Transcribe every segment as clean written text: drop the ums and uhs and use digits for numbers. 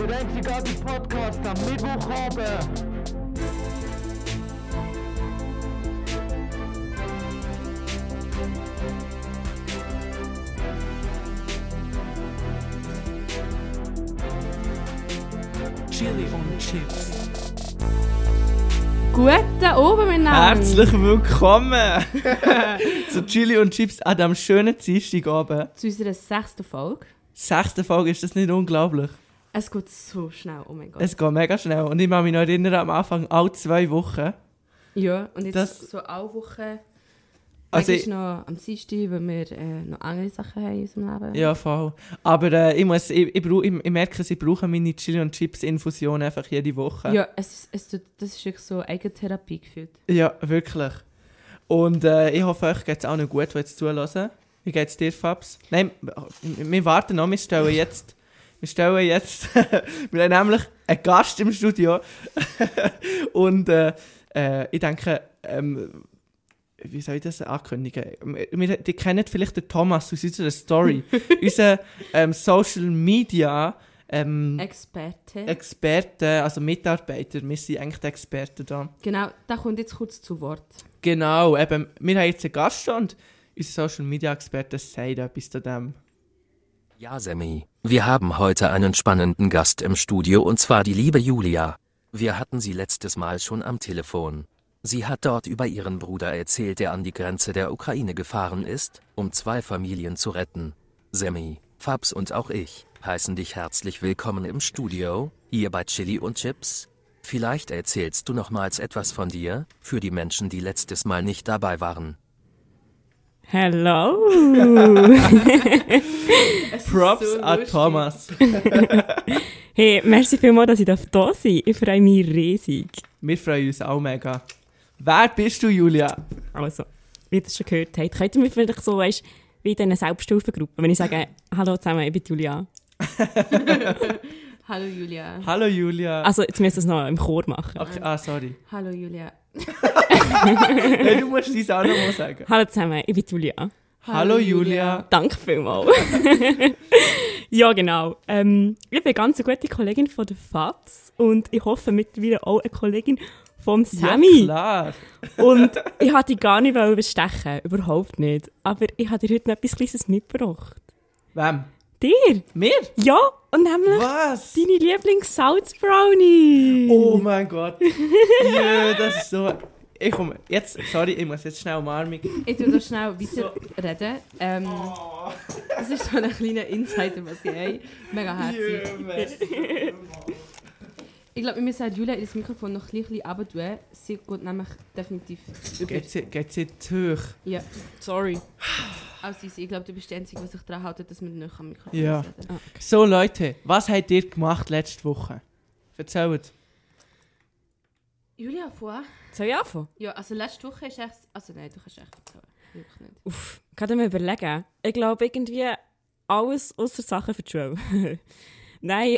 Der einzigartige Podcast am Mittwochabend. Chili und Chips. Guten Abend miteinander. Herzlich willkommen zu Chili und Chips an diesem schönen Dienstagabend. Zu unserer 6. Folge. 6. Folge, ist das nicht unglaublich? Es geht so schnell, oh mein Gott. Es geht mega schnell. Und ich kann mich noch erinnern, am Anfang alle 2 Wochen. Ja, und jetzt Das- so alle Wochen. Also Also ist noch am Dienstag, weil wir noch andere Sachen haben in unserem Leben. Ja, voll. Aber ich merke, ich brauche meine Chili und Chips Infusion einfach jede Woche. Ja, das ist wirklich so Eigentherapie gefühlt. Ja, wirklich. Und ich hoffe, euch geht es auch noch gut, die jetzt zuhören. Wie geht es dir, Fabs? Nein, wir warten noch, wir stellen jetzt, wir haben nämlich einen Gast im Studio. Und ich denke, wie soll ich das ankündigen? Die kennen vielleicht den Thomas aus unserer Story. Unser Social Media Experte. also Mitarbeiter. Wir sind eigentlich die Experten da. Genau, der kommt jetzt kurz zu Wort. Genau, eben, wir haben jetzt einen Gast und unser Social Media Experte sagt etwas zu dem. Ja, Sammy, wir haben heute einen spannenden Gast im Studio und zwar die liebe Julia. Wir hatten sie letztes Mal schon am Telefon. Sie hat dort über ihren Bruder erzählt, der an die Grenze der Ukraine gefahren ist, um 2 Familien zu retten. Sammy, Fabs und auch ich heißen dich herzlich willkommen im Studio, hier bei Chili und Chips. Vielleicht erzählst du nochmals etwas von dir, für die Menschen, die letztes Mal nicht dabei waren. Hello! Props an Thomas. Hey, merci vielmals, dass ich da sein darf. Ich freue mich riesig. Wir freuen uns auch mega. Wer bist du, Julia? Also, wie ihr das schon gehört habt, könnt ihr mich vielleicht so, weißt, wie in einer Selbststufengruppe, wenn ich sage, hallo zusammen, ich bin Julia. Hallo Julia. Hallo, Julia. Also, jetzt müsst ihr es noch im Chor machen. Okay, sorry. Hallo Julia. Hey, du musst dies auch noch mal sagen. Hallo zusammen, ich bin Julia. Hallo, Julia. Danke vielmals. Ja, genau. Ich bin eine ganz gute Kollegin von der Fabs und ich hoffe mittlerweile auch eine Kollegin vom Sammy. Ja, klar. Und ich wollte dich gar nicht bestechen, überhaupt nicht. Aber ich habe dir heute noch etwas Kleines mitgebracht. Wem? Dir? Mir? Ja, und nämlich Was? deine Lieblings-Salz-Brownie. Oh mein Gott. Ja, das ist so... Ich komme jetzt... Sorry, ich muss jetzt schnell umarmung. Ich tue da schnell weiter reden. Das ist so ein kleiner Insider, was ich habe. Mega herzig. Ich glaube, wir müssen Julia in das Mikrofon noch ein bisschen runter tun. Sie geht nämlich definitiv über. Geht sie zu hoch? Ja, Sorry. also ich glaube, du bist der Einzige, der sich daran hält, dass wir nicht am Mikrofon Ja. reden. So, Leute, was habt ihr gemacht letzte Woche? Erzählt. Julia, vor? Soll ich anfangen? Ja, also letzte Woche ist echt... Also nein, du kannst echt erzählen. Wirklich nicht. Uff, kann ich mir überlegen. Ich glaube irgendwie alles außer Sachen für die Schule. Nein,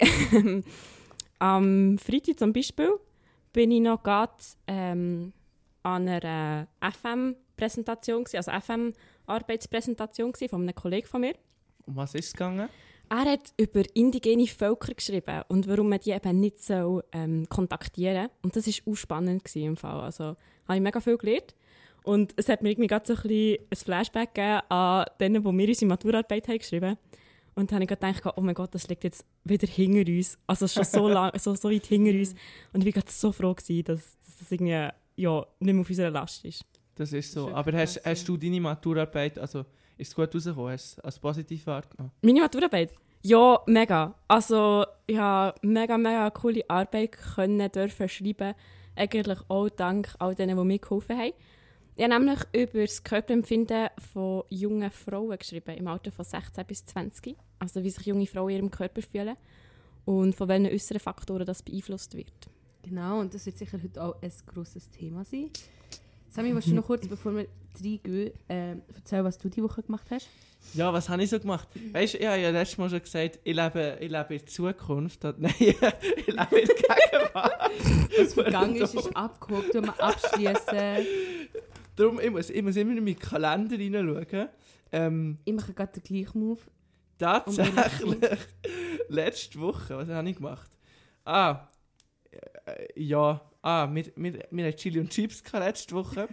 am Freitag zum Beispiel bin ich noch gerade an einer FM-Präsentation, also FM-Arbeitspräsentation von einem Kollegen von mir. Um was ist es gegangen? Er hat über indigene Völker geschrieben und warum man die eben nicht so, kontaktieren soll. Und das war auch spannend im Fall. Also habe ich mega viel gelernt. Und es hat mir irgendwie gerade so ein bisschen ein Flashback gegeben an denen, die wir unsere Maturarbeit haben geschrieben. Und dann habe ich gerade gedacht, oh mein Gott, das liegt jetzt wieder hinter uns. Also schon so, lang, so weit hinter uns. Und ich war gerade so froh gewesen, dass das irgendwie ja, nicht mehr auf unserer Last ist. Das ist so. Das ist Aber wirklich hast du deine Maturarbeit, also ist es gut rausgekommen? Hast du es als positiv wahrgenommen? Meine Maturarbeit? Ja, mega. Also ich habe mega coole Arbeit dürfen schreiben. Eigentlich auch dank all denen, die mir geholfen haben. Ich habe nämlich über das Körperempfinden von jungen Frauen geschrieben, im Alter von 16 bis 20. Also wie sich junge Frauen in ihrem Körper fühlen und von welchen äußeren Faktoren das beeinflusst wird. Genau, und das wird sicher heute auch ein grosses Thema sein. Sammy, willst du noch kurz, bevor wir reingehen, erzählen, was du diese Woche gemacht hast? Ja, was habe ich so gemacht? Weißt du, ich habe ja letztes Mal schon gesagt, ich lebe in der Zukunft. Nein, ich lebe in der Gegenwart. Was vergangen ist abgehakt, wenn wir abschließen. Darum, ich muss immer in meinen Kalender hineinschauen. Ich mache gerade den gleichen Move. Tatsächlich, letzte Woche, was habe ich gemacht? Ja. Wir haben Chili und Chips letzte Woche.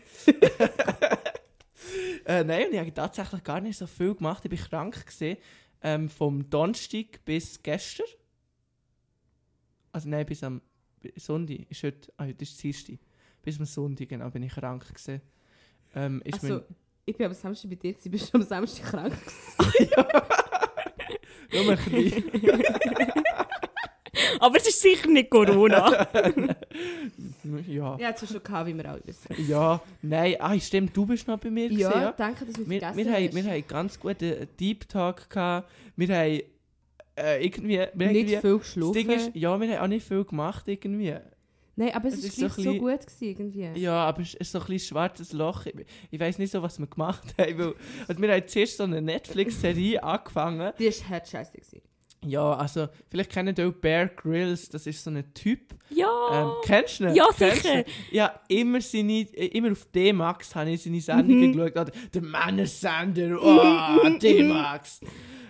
Nein, und ich habe tatsächlich gar nicht so viel gemacht. Ich war krank gewesen, vom Donnerstag bis gestern. Also nein, bis am Sonntag. Heute ist Dienstag. Bis am Sonntag, genau, bin ich krank gewesen. Ich bin am Samstag bei dir, du bist am Samstag krank gewesen. Nur ein bisschen. Aber es ist sicher nicht Corona. Ja. Ja, es ist schon gehabt, wie wir alle wissen. Ja, nein, stimmt, du bist noch bei mir gewesen, Ja, ja. danke, dass du mich Wir vergessen hast. haben ganz guten Deep Talk gehabt. Wir haben Nicht viel geschlafen. Das Ding ist, ja, wir haben auch nicht viel gemacht irgendwie. Nein, aber es Es ist ist so gleich so ein gut gewesen, irgendwie. Ja, aber es ist so ein bisschen schwarzes Loch. Ich weiss nicht so, was wir gemacht haben. Also wir haben zuerst so eine Netflix-Serie angefangen. Die war halt scheiße gewesen. Ja, also vielleicht kennt ihr auch Bear Grylls. Das ist so ein Typ. Ja. Kennst du ihn? Ja, Kennst sicher. du ihn? Ja, immer auf D-Max habe ich seine Sendungen geschaut. Oder der Männersender. Oh, D-Max.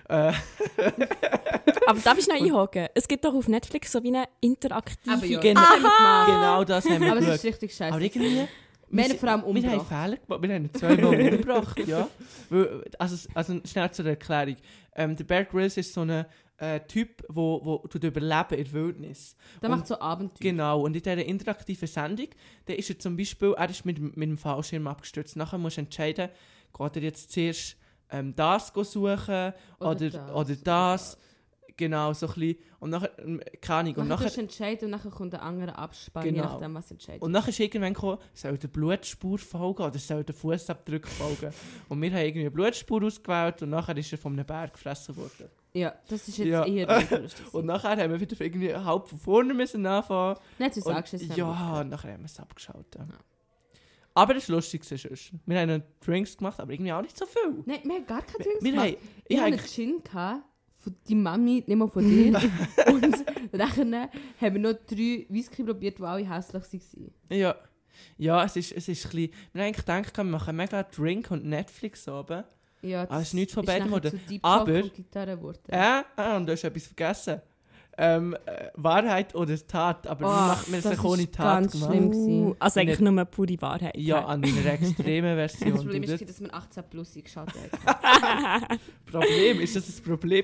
Aber darf ich noch einhaken? Es gibt doch auf Netflix so wie eine interaktive... Aber ja, Genau, das haben wir gemacht. genau das haben wir Aber es geschaut. ist richtig scheiße. Aber irgendwie... Wir haben vor allem Wir haben umgebracht. Fehler gemacht. Wir haben ihn zweimal umgebracht, ja. Also schnell zur Erklärung. Der Bear Grylls ist so ein Typ, der überleben in der Wildnis. Der macht so Abenteuer. Genau, und in dieser interaktiven Sendung, da ist er zum Beispiel, er ist mit dem Fallschirm abgestürzt. Nachher musst du entscheiden, geht er jetzt zuerst das suchen oder das. Genau, so ein bisschen. Und nachher, keine Ahnung. Und Nachher nachher, du entscheiden und nachher kommt ein anderer Abspann, je Genau. nachdem, was entscheidet. und nachher ist irgendwann gekommen, soll der Blutspur folgen oder soll der Fußabdruck folgen. Und wir haben irgendwie eine Blutspur ausgewählt und nachher ist er von einem Bär gefressen worden. Ja, das ist jetzt Ja. eher lustig. Und nachher haben wir wieder irgendwie halb von vorne müssen anfangen. Nicht zu sagen, Und, ja, und nachher haben wir es abgeschaut. Ja. Aber es war lustig. Sonst. Wir haben noch Drinks gemacht, aber irgendwie auch nicht so viel. Nein, wir haben gar keine Drinks Wir gemacht. haben, Ich hatte einen Gin von die Mami, nicht mal von dir. Und nachher haben wir noch 3 Whisky probiert, die alle hässlich waren. ja, es ist ein bisschen... Wir haben eigentlich gedacht, wir machen mega Drink und Netflix oben. Ja, Ah, es ist nichts von ist beiden nachher geworden. zu Deep Aber- Talk und Gitarre geworden. Und du hast etwas vergessen. Wahrheit oder Tat, aber wir haben es das nicht ohne ist Tat ganz gemacht. schlimm gewesen. Also eigentlich Nicht- nur pure Wahrheit. Ja, an einer extremen Version. Das Problem oder? ist, dass man 18 plus eingeschaltet hat. Problem? Ist das ein Problem?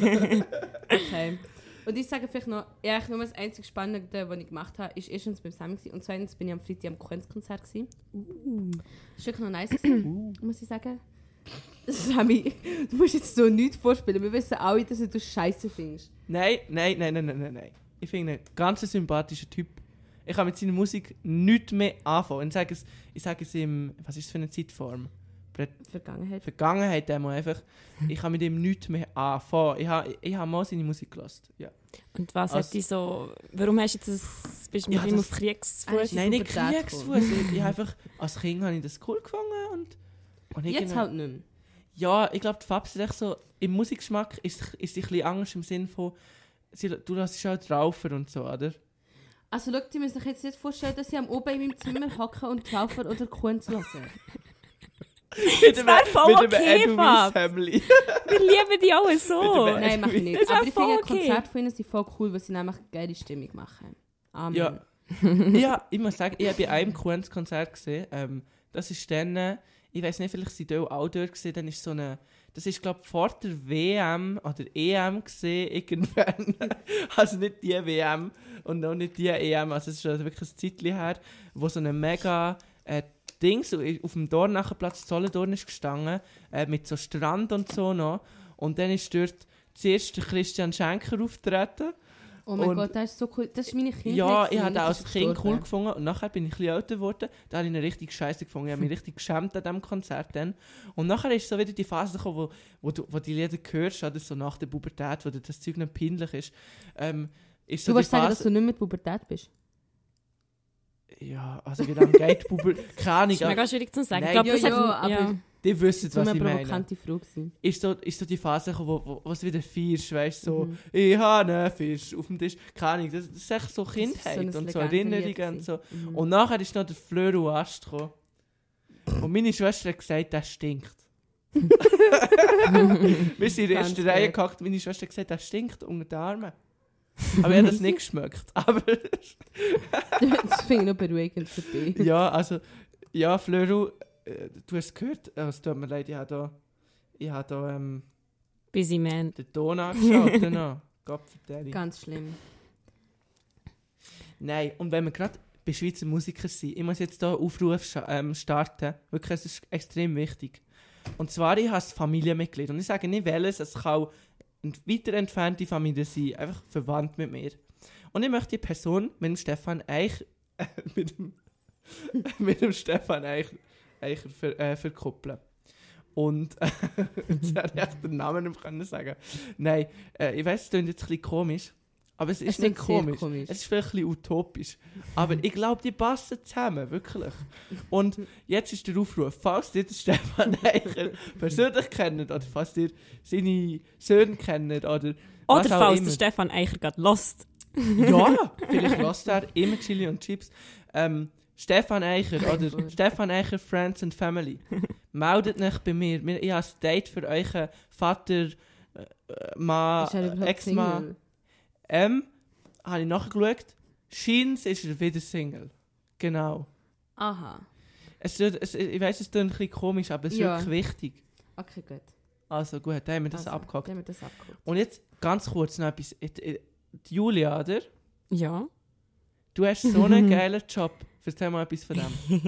Okay. Und ich sage vielleicht noch, eigentlich nur das einzige Spannende, was ich gemacht habe, ist erstens beim Sammy gewesen, und zweitens bin ich am Freitag am Kunstkonzert gewesen. Das war wirklich noch nice gewesen, muss ich sagen. Sammy, du musst jetzt so nichts vorspielen. Wir wissen alle, dass du Scheiße findest. Nein. Ich finde ihn ein ganz sympathischer Typ. Ich kann mit seiner Musik nichts mehr anfangen. Ich sage es ihm, was ist es für eine Zeitform? Vergangenheit einfach. Ich kann mit ihm nichts mehr anfangen. Ich habe mal seine Musik gehört. Ja. Und was Also- hat dich so... Warum hast du jetzt das... Bist du mit Ja, ihm das- auf Kriegsfuß? Nein, nicht Pubertät Kriegsfuß. Ich einfach, als Kind habe ich das cool gefunden. Und Jetzt irgendwie- halt nicht mehr. Ja, ich glaube, die Fabs ist echt so, im Musikgeschmack ist sie ein bisschen anders im Sinn von, du lässt dich halt raufen und so, oder? Also schau, ihr müsst euch jetzt nicht vorstellen, dass ich am oben in meinem Zimmer hocke und Traufer oder Kunst höre. Das wäre voll okay, Fab. Family. Wir lieben die alle so. Mit dem Nein, mache ich nicht. Das wär Aber ich finde, voll ein okay. Konzert von ihnen sind voll cool, weil sie nämlich eine geile Stimmung machen. Amen. Ja. Ja, ich muss sagen, ich habe bei einem Kunstkonzert gesehen. Das ist dann, ich weiß nicht, vielleicht sind die auch dort gesehen, dann ist so eine, das ist glaube ich vor der WM oder EM gesehen, irgendwann. Also nicht die WM und auch nicht die EM, also es ist schon wirklich ein Zeitchen her, wo so eine mega Dings auf dem Dornachenplatz Solothurn ist gestanden, mit so Strand und so noch. Und dann ist dort zuerst der Christian Schenker auftreten. Oh mein Und- Gott, das ist so cool. Das ist meine Kindheit. Ja, ich habe gewesen, den das als ist Kind cool gestorben. gefunden und nachher bin ich ein bisschen älter geworden. Da habe ich ihn richtig scheiße gefunden. Ich habe mich richtig geschämt an diesem Konzert dann. Und nachher ist so wieder die Phase gekommen, wo du die Lieder hörst, oder so nach der Pubertät, wo dir das Zeug nicht peinlich ist. Ist so Du willst die sagen, Phase, dass du nicht mit Pubertät bist? ja, also wie lange geht Pubertät? Keine Ahnung. Das ist mega schwierig zu sagen. Nein, Ich glaube, ja, das ja, hat... aber- Die wissen, Das war was eine ich meine. provokante Frage gewesen. Ist so die Phase gekommen, wo es wieder feierst, weißt du, so, ich habe einen Fisch auf dem Tisch. Keine Ahnung, das ist echt so Kindheit ein und so Legendenlied Erinnerungen und so. gewesen. Und nachher ist noch der Fleur und Ast gekommen. Und meine Schwester hat gesagt, der stinkt. Wir sind in der Ganz ersten Reihe fair. gehackt, meine Schwester hat gesagt, der stinkt unter den Armen. Aber ich habe das nicht geschmeckt. Aber Das finde ich noch beruhigend für dich. ja, also, ja, Flöru, du hast es gehört, es tut mir leid, ich habe da Busy Man. den Ton angeschaut. Genau. Gott vertelle. Ganz schlimm. Nein, und wenn wir gerade bei Schweizer Musikern sind, ich muss jetzt hier einen Aufruf starten. Wirklich, es ist extrem wichtig. Und zwar, ich habe ein Familienmitglied. Und ich sage nicht welches, es kann auch eine weiter entfernte Familie sein, einfach verwandt mit mir. Und ich möchte die Person mit dem Stefan Eicher mit dem Stefan Eicher verkuppeln. Und jetzt hätte ich echt den Namen nicht mehr sagen. Nein, ich weiss, es klingt jetzt ein bisschen komisch, aber es ist nicht komisch. Es ist vielleicht ein bisschen utopisch. Aber ich glaube, die passen zusammen, wirklich. Und jetzt ist der Aufruf, falls ihr den Stefan Eicher persönlich kennt oder falls ihr seine Söhne kennt oder was auch falls immer. der Stefan Eicher gerade lost. Ja, vielleicht lässt er immer Chili und Chips. Stefan Eicher oder Stefan Eicher Friends and Family. Meldet euch bei mir. Ich habe ein Date für euren Vater, Mann, Ist er überhaupt Ex-Mann. Single? Habe ich nachgeschaut. Scheint ist er wieder Single. Genau. Aha. Ich weiss, es klingt ein bisschen komisch, aber es ist Ja. wirklich wichtig. Okay, gut. Also gut, dann haben wir das Also, abgehakt. dann haben wir das abgehakt. Und jetzt ganz kurz noch etwas. Die Julia, oder? Ja. Du hast so einen geilen Job. Erzähl mal etwas von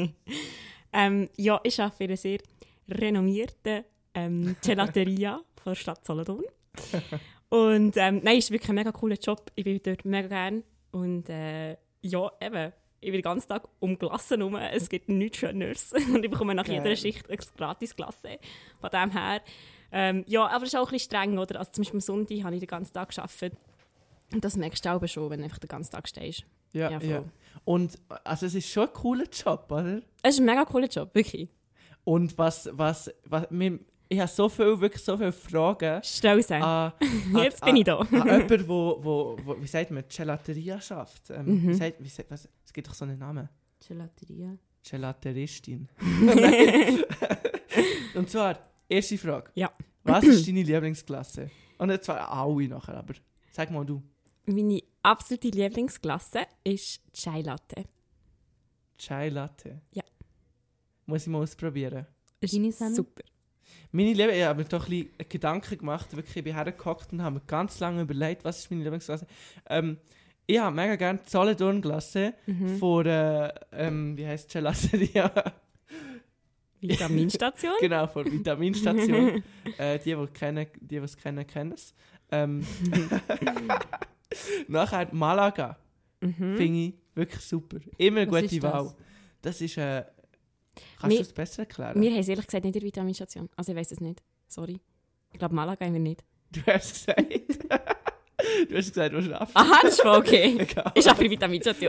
dem. Ja, ich arbeite in einer sehr renommierten Gelateria von der Stadt Solothurn. Und nein, es ist wirklich ein mega cooler Job. Ich bin dort mega gern. Und ja, eben, ich bin den ganzen Tag um Glassen herum. Es gibt nichts Schöneres. Und ich bekomme nach Geil. jeder Schicht ein gratis Glasse. Von dem her. Ja, aber es ist auch ein bisschen streng, oder? Also zum Beispiel am Sonntag habe ich den ganzen Tag gearbeitet. Und das merkst du auch schon, wenn du einfach den ganzen Tag stehst. Ja, Ja, voll. ja. Und also es ist schon ein cooler Job, oder? Es ist ein mega cooler Job, wirklich. Und ich habe wirklich so viele Fragen Stell sein. Jetzt bin ich da. An jemanden, wo wie sagt man, Gelateria schafft. Es gibt doch so einen Namen. Gelateria. Gelateristin. Nein. Und zwar, erste Frage. Ja. Was ist deine Lieblingsklasse? Und zwar alle nachher, aber sag mal du. Meine absolute Lieblingsklasse ist Chai Latte. Chai Latte? Ja. Muss ich mal ausprobieren. Ist Deine Sanne? super. Meine Lieblingsklasse, ich habe mir doch ein bisschen Gedanken gemacht, wirklich, ich bin hergehockt und habe mir ganz lange überlegt, was ist meine Lieblingsklasse. Ich habe mega gerne die Solothurn-Klasse von wie heisst Gelateria? Vitaminstation? Genau, von Vitaminstation. Die es kennen, kennen es. Nachher Malaga. Finde ich wirklich super. Immer eine Was gute ist das? Wahl. Das ist kannst Wir- du das besser erklären? Wir haben es ehrlich gesagt nicht in der Vitaminstation. Also ich weiß es nicht. Sorry. Ich glaube, Malaga haben wir nicht. Du hast gesagt. Du hast gesagt, du schaffst. Aha, das ist voll okay. Egal. Ich arbeite in der Vitaminstation.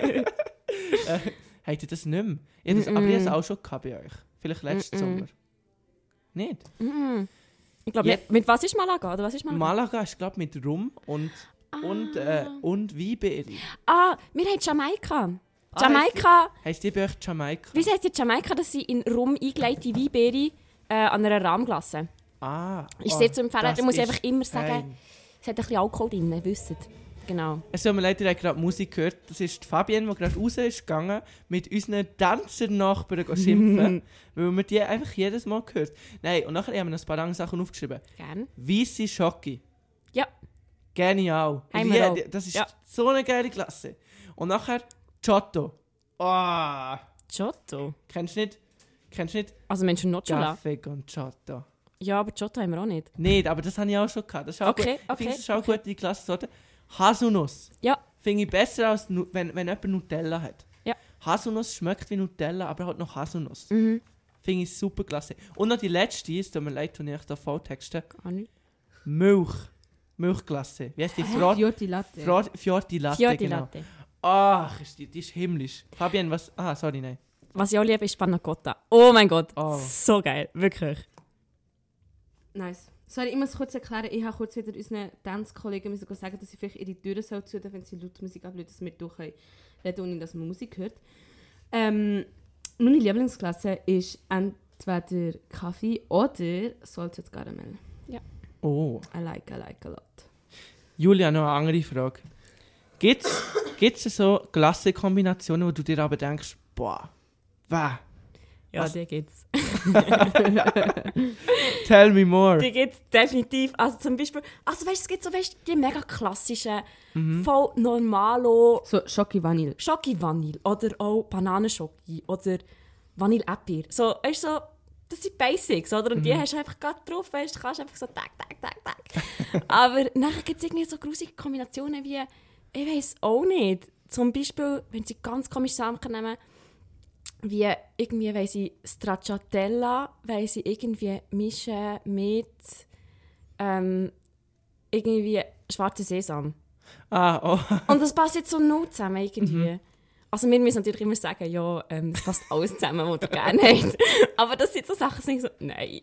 Habt ihr das nicht mehr? Aber ich habe es auch schon gehabt bei euch. Vielleicht letzten Sommer. Nicht? Ich glaube, Ja. mit was ist Malaga? Oder was ist Malaga? Malaga ist, glaube ich, mit Rum und Weinbeere. Wir haben Jamaika. Jamaika. Heisst die bei euch Jamaika? Wie heißt die Jamaika, dass sie in Rum eingelegte Weinbeere an einer Rahmglasse? Ist sehr zu empfehlen. das Da muss ich ist einfach immer sagen, geil. es hat ein bisschen Alkohol drin, ihr wisst. Genau. Es tut mir leid, ihr habt gerade Musik gehört. Das ist die Fabienne, die gerade raus ist gegangen, mit unseren Tänzernachbarn schimpfen, weil man die einfach jedes Mal hört. Nein, und nachher haben wir noch ein paar andere Sachen aufgeschrieben. Gern. Weisse Schocke. Ja. Genial. Haben wir auch. Das ist Ja. so eine geile Klasse. Und nachher Giotto. Oh, Giotto. kennst du nicht Also Menschen Nocciola. Kaffee con Giotto? Ja, aber Giotto haben wir auch nicht. Nicht, aber das habe ich auch schon gehabt. Das ist auch Okay, gut. Ich finde, okay, das ist auch gut, die Klassensorte. Haselnuss. Ja. Finde ich besser, als wenn jemand Nutella hat. Ja. Haselnuss schmeckt wie Nutella, aber halt noch Haselnuss. Finde ich super klasse. Und noch die letzte, es tut mir leid, wenn ich da volltexte. Gar nicht. Milchklasse. Wie heißt die? Fiordi Latte. Fiordi Latte, Fiordi genau. Latte. Ach, die ist himmlisch. Fabian, was... Ah, sorry, nein. Was ich auch liebe, ist Panna Cotta. Oh mein Gott, Oh. so geil, wirklich. Nice. Sorry, ich muss kurz erklären, ich habe kurz wieder unseren Tanzkollegen sagen, dass sie vielleicht ihre Türen so zu, wenn sie laut Musik ablösen, dass wir durch reden, ohne dass man Musik hört. Meine Lieblingsklasse ist entweder Kaffee oder Salted Caramel. Oh. I like a lot. Julia, noch eine andere Frage. Gibt's so Glassekombinationen, wo du dir aber denkst, boah, was? Ja, Was? die gibt's. Tell me more. Die gibt's definitiv. Also zum Beispiel, also weißt, es gibt so die mega klassischen, voll normalo So Schoki Vanille. Schoki Vanille oder auch Bananenschoki oder Vanille Epir. So, weißt du, so, das sind Basics, oder? Und die hast du einfach gerade drauf, weißt du, kannst einfach so tak. Aber nachher gibt es irgendwie so grusige Kombinationen wie, ich weiß auch nicht, zum Beispiel, wenn sie ganz komische Sachen nehmen, wie irgendwie, weil sie Stracciatella, weil sie irgendwie mischen mit irgendwie schwarzen Sesam. Oh. Und das passt jetzt so null zusammen irgendwie. Also wir müssen natürlich immer sagen, ja, das passt alles zusammen, was ihr gerne habt. Aber das sind so Sachen, die ich so, nein.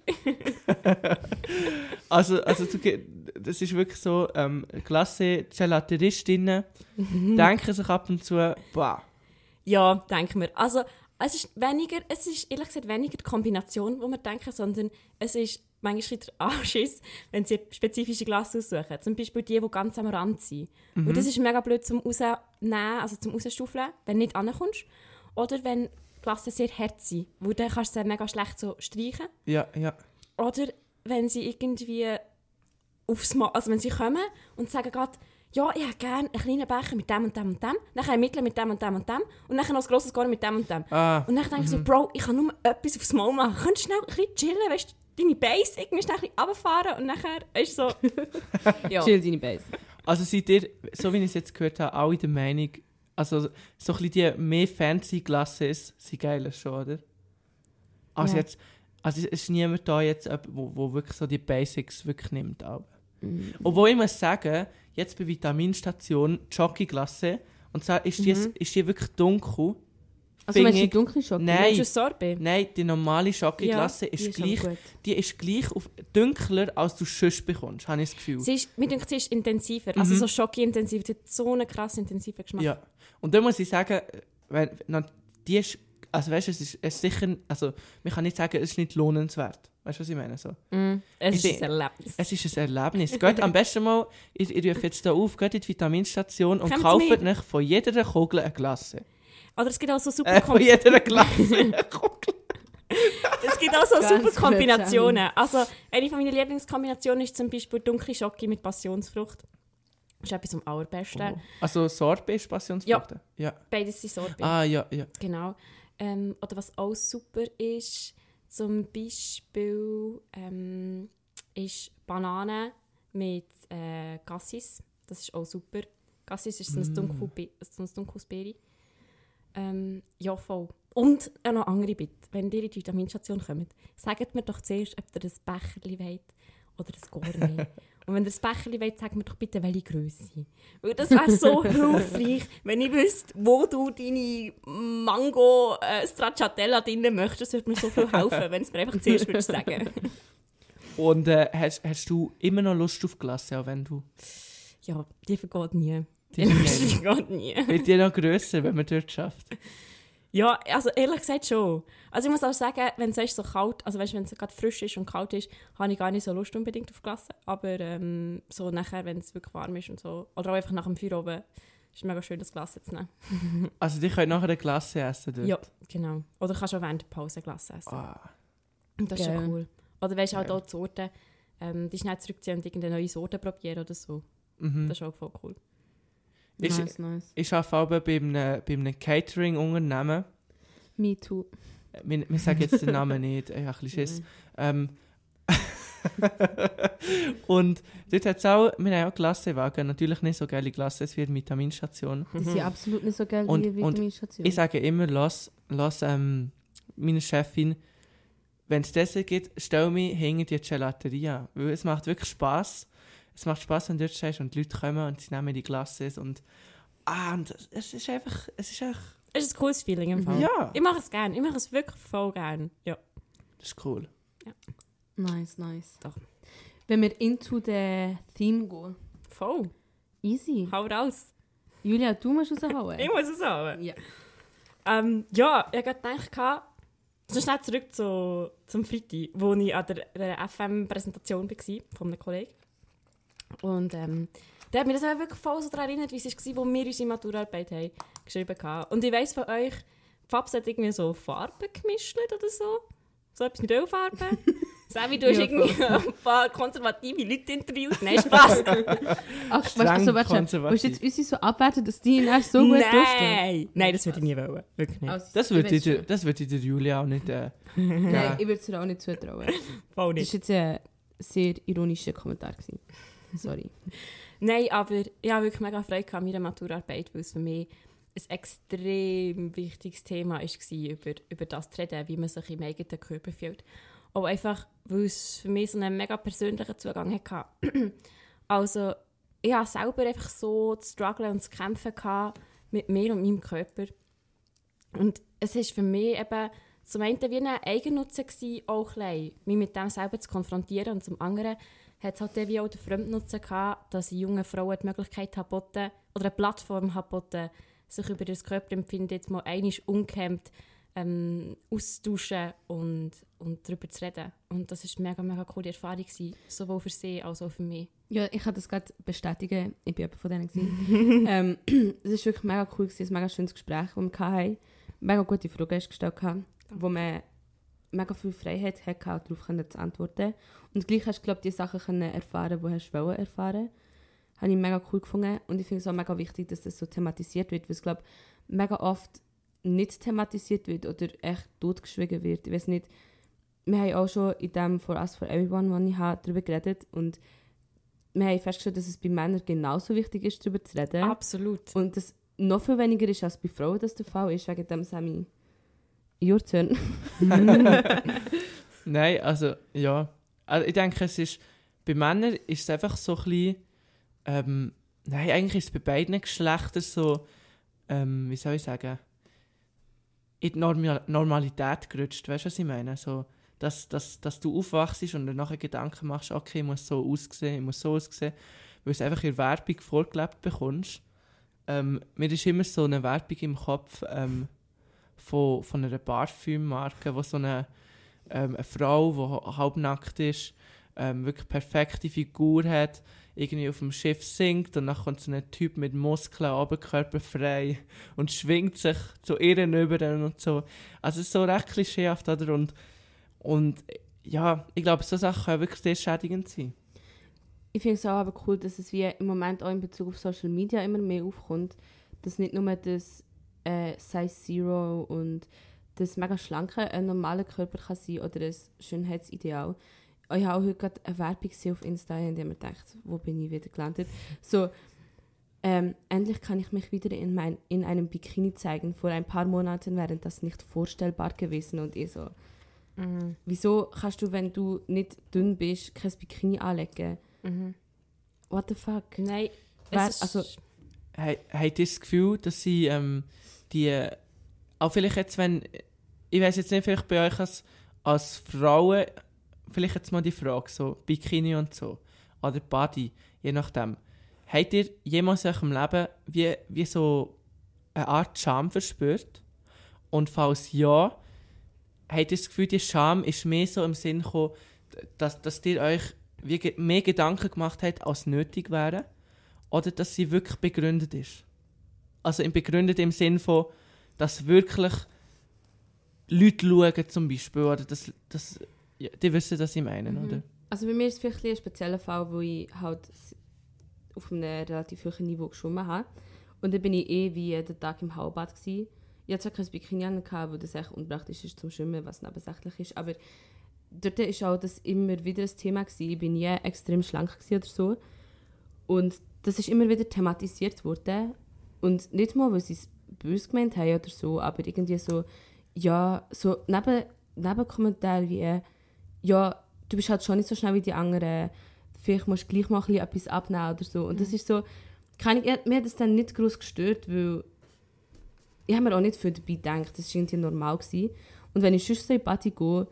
Also das ist wirklich so, Klasse Gelateristinnen denken sich ab und zu, boah. Ja, denken wir. Also es ist ehrlich gesagt weniger die Kombination, die wir denken, sondern es ist manchmal der Anschiss, wenn sie spezifische Glas aussuchen. Zum Beispiel die ganz am Rand sind. Und das ist mega blöd zum Rausnehmen, also zum Rausstuffeln, wenn du nicht rankommst. Oder wenn Glasse sehr hart sind, weil dann kannst du sie mega schlecht so streichen. Ja. Oder wenn sie irgendwie also wenn sie kommen und sagen gerade, ja, ich hätte gerne einen kleinen Becher mit dem und dem und dem, dann ein Mittel mit dem und dem und dem und dann noch ein grosses Korn mit dem und dem. Und dann denke ich so, Bro, ich kann nur etwas aufs Maul machen. Könntest du schnell ein bisschen chillen, weißt du, deine Base irgendwie schnell ein bisschen runterfahren und nachher ist so... ja. Chill deine Base. Also seid ihr, so wie ich es jetzt gehört habe, auch in der Meinung, also so ein bisschen die mehr fancy Glasses sind geiler schon, oder? Also Ja. jetzt, also es ist niemand da jetzt, wo wirklich so die Basics wirklich nimmt. Aber. Obwohl ich muss sagen, jetzt bei Vitaminstation die Schoki-Glasse, und zwar ist die wirklich dunkel. Also meinst du die Finde ich- dunkle Schoki? Nein. Meinst du Sorbet? Nein, die normale Schoki-Glasse die ist ist auch gleich, gut. die ist gleich dunkler, als du sonst bekommst, habe ich das Gefühl. Mir denke, sie ist intensiver, also so Schoki-intensiv. Sie hat so einen krass intensiven Geschmack. Ja. Und da muss ich sagen, die ist, also weißt du, es ist sicher, also man kann nicht sagen, es ist nicht lohnenswert. Weißt du, was ich meine? So. Es Ich ist ein Erlebnis. Es ist ein Erlebnis. Geht am besten mal, ich rufe jetzt hier auf, geht in die Vitaminstation und Kommt kauft mit. euch von jeder Kugel eine Glasse. Oder es gibt auch so super, Von jeder Glasse eine Kugel. es gibt auch so Ganz super gut, Kombinationen. Also eine von meinen Lieblingskombinationen ist zum Beispiel dunkle Schoki mit Passionsfrucht. Das ist etwas am allerbesten. Also Sorbet ist Passionsfrucht? Ja. Beides sind Sorbet. Ah, ja. Genau. Oder was auch super ist, zum Beispiel ist Banane mit Cassis. Das ist auch super. Cassis ist so ein dunkles Beere. Ja, voll. Und noch andere Bitte. Wenn ihr in die Vitaminstation kommt, sagt mir doch zuerst, ob ihr ein Becherchen wollt oder ein Gourmet. Und wenn ihr ein Becherchen wollt, sagt mir doch bitte, welche Grösse. Weil das wäre so hilfreich, wenn ich wüsste, wo du deine Mango Stracciatella drin möchtest. Das würde mir so viel helfen, wenn es mir einfach zuerst würdest sagen. Und hast du immer noch Lust auf Glasse, auch wenn du... Ja, die vergeht nie. Die Die vergeht vergeht nie. Wird die noch grösser, wenn man dort schafft? Ja, also ehrlich gesagt schon. Also ich muss auch sagen, wenn es so kalt, also weißt, wenn es gerade frisch ist und kalt ist, habe ich gar nicht so Lust unbedingt auf Glasse. Aber so nachher, wenn es wirklich warm ist und so, oder auch einfach nach dem Feuer oben, ist es mega schön, das Glas zu nehmen. Also die können nachher eine Glasse essen dort? Ja, genau. Oder kannst du auch während der Pause Glas essen. Ah. Und das ist Geil. schon cool. Oder weißt du, halt Geil. auch die Sorten, die schnell zurückziehen und irgendeine neue Sorte probieren oder so. Das ist auch voll cool. Ist- Nice. Ich arbeite auch bei einem Catering-Unternehmen. Me too. Wir sagen jetzt den Namen nicht, ich habe ein bisschen Schiss. Und dort hat es auch, wir haben auch Glassewagen, natürlich nicht so geile Glasses wie die Vitaminstation. Die sind absolut nicht so geil Und- wie und Vitaminstation. Ich sage immer, lass meine Chefin, wenn es das gibt, stell mich hinter die Gelateria. Weil es macht wirklich Spass. Es macht Spass, wenn du dort stehst und die Leute kommen und sie nehmen die Glasses und es ist einfach... Es ist ein cooles Feeling im Fall. Ja. Ich mache es gerne. Ich mache es wirklich voll gerne. Ja. Das ist cool. Nice. Doch. Wenn wir into the theme gehen. Voll. Easy. Hau raus. Julia, du musst raushauen. Ich muss es sagen. Ja. Ja, ich habe gedacht, so schnell zurück zum Freitag, wo ich an der FM-Präsentation war von einem Kollegen. Und der hat mir das auch wirklich voll so daran erinnert, wie es war, wo wir unsere Maturarbeit haben geschrieben haben. Und ich weiss von euch, Fabs hat irgendwie so Farben gemischt oder so. So etwas mit Ölfarben. Sammy, du hast irgendwie ein paar konservative Leute interviewt. Nein, Spaß. Ach, weißt du, so, willst du jetzt uns so abwerten, dass die ihn erst so gut durchstehen? Nein, das würde ich nie wollen. Wirklich nicht. Also, Das würde ich der Julia auch nicht... Nein, ich würde es ihr auch nicht zutrauen. Voll Das nicht. war jetzt ein sehr ironischer Kommentar. Sorry. Nein, aber ich habe wirklich mega Freude an meiner Maturarbeit, weil es für mich ein extrem wichtiges Thema war, über das zu reden, wie man sich im eigenen Körper fühlt. Auch einfach, weil es für mich so einen mega persönlichen Zugang hatte. Also, ich hatte selber einfach so zu strugglen und zu kämpfen mit mir und meinem Körper. Und es war für mich eben zum einen wie ein Eigennutze gewesen, auch ein bisschen, mich mit dem selber zu konfrontieren. Und zum anderen hat es halt wie auch den Fremdnutzen gehabt, dass ich jungen Frauen die Möglichkeit geboten oder eine Plattform geboten, sich über das Körperempfinden jetzt mal einmal ungehemmt auszutauschen und darüber zu reden. Und das war eine mega, mega coole Erfahrung gewesen, sowohl für sie als auch für mich. Ja, ich kann das gerade bestätigen. Ich war jemand von denen gewesen. Es war wirklich mega cool gewesen, ein mega schönes Gespräch, das wir hatten. Mega gute Fragen gestellt haben, wo man mega viel Freiheit hatte, darauf zu antworten. Und gleich hast du, glaube ich, die Sachen erfahren, die du erfahren. Habe ich mega cool gefunden. Und ich finde es auch mega wichtig, dass das so thematisiert wird, weil es, glaube ich, mega oft nicht thematisiert wird oder echt totgeschwiegen wird. Ich weiß nicht, wir haben auch schon in dem «For Us, For Everyone», wo ich habe, darüber geredet und wir haben festgestellt, dass es bei Männern genauso wichtig ist, darüber zu reden. Absolut. Und das noch viel weniger ist, als bei Frauen das der Fall ist, wegen dem Sammy. Your turn. Nein, also, ja. Also, ich denke, es ist... Bei Männern ist es einfach so ein bisschen... nein, eigentlich ist es bei beiden Geschlechtern so... wie soll ich sagen... in die Normalität gerutscht. Weißt du, was ich meine? So, dass du aufwachst und dann nachher Gedanken machst, okay, ich muss so aussehen, ich muss so aussehen, weil du es einfach in der Werbung vorgelebt bekommst. Mir ist immer so eine Werbung im Kopf von einer Parfümmarke, wo so eine Frau, die halbnackt ist, wirklich perfekte Figur hat, irgendwie auf dem Schiff singt und dann kommt so ein Typ mit Muskeln, oberkörperfrei und schwingt sich zu ihr über und so. Also es ist so recht klischeehaft, oder? Und ja, ich glaube, so Sachen können wirklich sehr schädigend sein. Ich finde es auch aber cool, dass es wie im Moment auch in Bezug auf Social Media immer mehr aufkommt, dass nicht nur das Size Zero und das mega schlanke ein normaler Körper kann sein oder ein Schönheitsideal. Ich habe auch heute gerade eine Werbung gesehen auf Insta, in der man denkt, wo bin ich wieder gelandet? So, endlich kann ich mich wieder in einem Bikini zeigen. Vor ein paar Monaten wäre das nicht vorstellbar gewesen. Und ich so, wieso kannst du, wenn du nicht dünn bist, kein Bikini anlegen? What the fuck? Nein, Habt ihr das Gefühl, dass sie die... Auch vielleicht jetzt, wenn... Ich weiss jetzt nicht, vielleicht bei euch als Frauen... Vielleicht jetzt mal die Frage, so Bikini und so, oder Body, je nachdem. Habt ihr jemals in eurem Leben wie so eine Art Scham verspürt? Und falls ja, habt ihr das Gefühl, die Scham ist mehr so im Sinn gekommen, dass ihr euch mehr Gedanken gemacht habt, als nötig wäre? Oder dass sie wirklich begründet ist? Also begründet im Sinn von, dass wirklich Leute schauen zum Beispiel, oder dass ja, die wissen, was ich meine, oder? Also bei mir ist es vielleicht ein spezieller Fall, wo ich halt auf einem relativ hohen Niveau geschwommen habe. Und dann bin ich wie jeden Tag im Halbbad gewesen. Ich hatte zwar kein Bikini an, weil das echt unpraktisch ist zum Schwimmen, was nebensächlich ist, aber dort war auch das immer wieder ein Thema gewesen. Ich war nie extrem schlank oder so. Und das ist immer wieder thematisiert worden. Und nicht mal, weil sie es böse gemeint haben oder so, aber irgendwie so, ja, so Nebenkommentare wie ja, du bist halt schon nicht so schnell wie die anderen, vielleicht musst du gleich mal etwas abnehmen oder so. Und das ist so, mir hat das dann nicht groß gestört, weil ich habe mir auch nicht viel dabei gedacht, das war irgendwie normal gewesen. Und wenn ich sonst so in die Party gehe,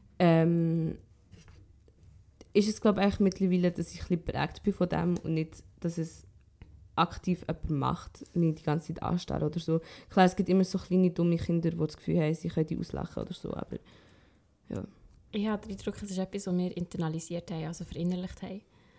ist es, glaube ich, mittlerweile, dass ich ein bisschen geprägt bin von dem und nicht, dass es aktiv jemand macht, nicht die ganze Zeit anstarren oder so. Klar, es gibt immer so kleine, dumme Kinder, die das Gefühl haben, sie können die auslachen oder so, aber ja. Ich habe den Eindruck, es ist etwas, was wir internalisiert haben, also verinnerlicht haben.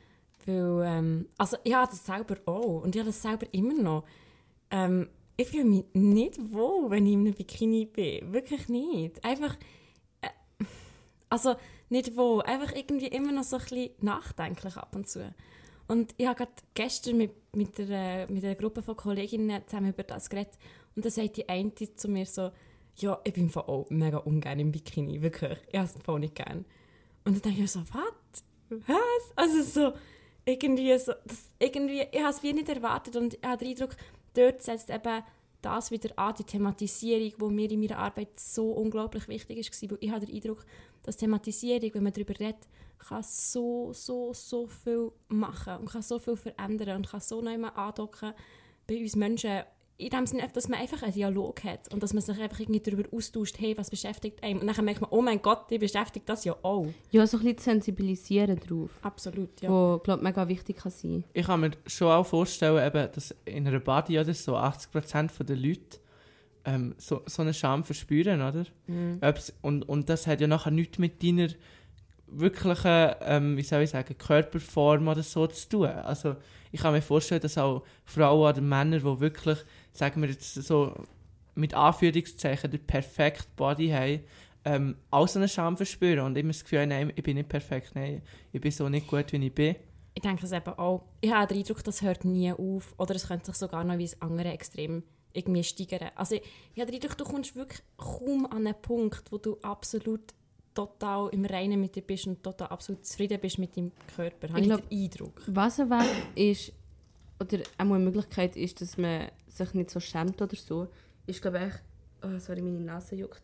Weil, also ich habe das selber auch und ich habe das selber immer noch. Ich fühle mich nicht wohl, wenn ich in einem Bikini bin. Wirklich nicht. Einfach, also nicht wohl, einfach irgendwie immer noch so ein bisschen nachdenklich ab und zu. Und ich habe gerade gestern mit einer Gruppe von Kolleginnen zusammen über das geredet und dann sagt die eine zu mir so, ja, ich bin auch mega ungern im Bikini, wirklich. Ich habe es voll nicht gern. Und dann denke ich so, was? Also so, ich habe es wie nicht erwartet und ich habe den Eindruck, dort setzt eben das wieder an, die Thematisierung, die mir in meiner Arbeit so unglaublich wichtig war. Weil ich habe den Eindruck, dass Thematisierung, wenn man darüber redet, kann so viel machen und kann so viel verändern und kann so neu andocken bei uns Menschen. In dem Sinne, dass man einfach einen Dialog hat und dass man sich einfach irgendwie darüber austauscht, hey, was beschäftigt einen? Und dann merkt man, oh mein Gott, die beschäftigt das ja auch. Ja, so ein bisschen sensibilisieren drauf. Absolut, ja. Wo, glaube ich, mega wichtig kann sein. Ich kann mir schon auch vorstellen, eben, dass in einer Body oder so 80% der Leute so eine Scham verspüren, oder? Mhm. Und das hat ja nachher nichts mit deiner wirklichen, wie soll ich sagen, Körperform oder so zu tun. Also ich kann mir vorstellen, dass auch Frauen oder Männer, die wirklich, sagen wir jetzt so, mit Anführungszeichen den perfekten Body haben, auch so eine Scham verspüren und immer das Gefühl haben, nein, ich bin nicht perfekt, nein, ich bin so nicht gut, wie ich bin. Ich denke es eben auch. Ich habe den Eindruck, das hört nie auf. Oder es könnte sich sogar noch wie das andere Extrem irgendwie steigern. Also ich habe den Eindruck, du kommst wirklich kaum an einen Punkt, wo du absolut total im Reinen mit dir bist und total absolut zufrieden bist mit deinem Körper. Habe ich den Eindruck. Was ein Weg ist, oder auch eine Möglichkeit ist, dass man sich nicht so schämt oder so, ist, glaube ich, oh, sorry, meine Nase juckt.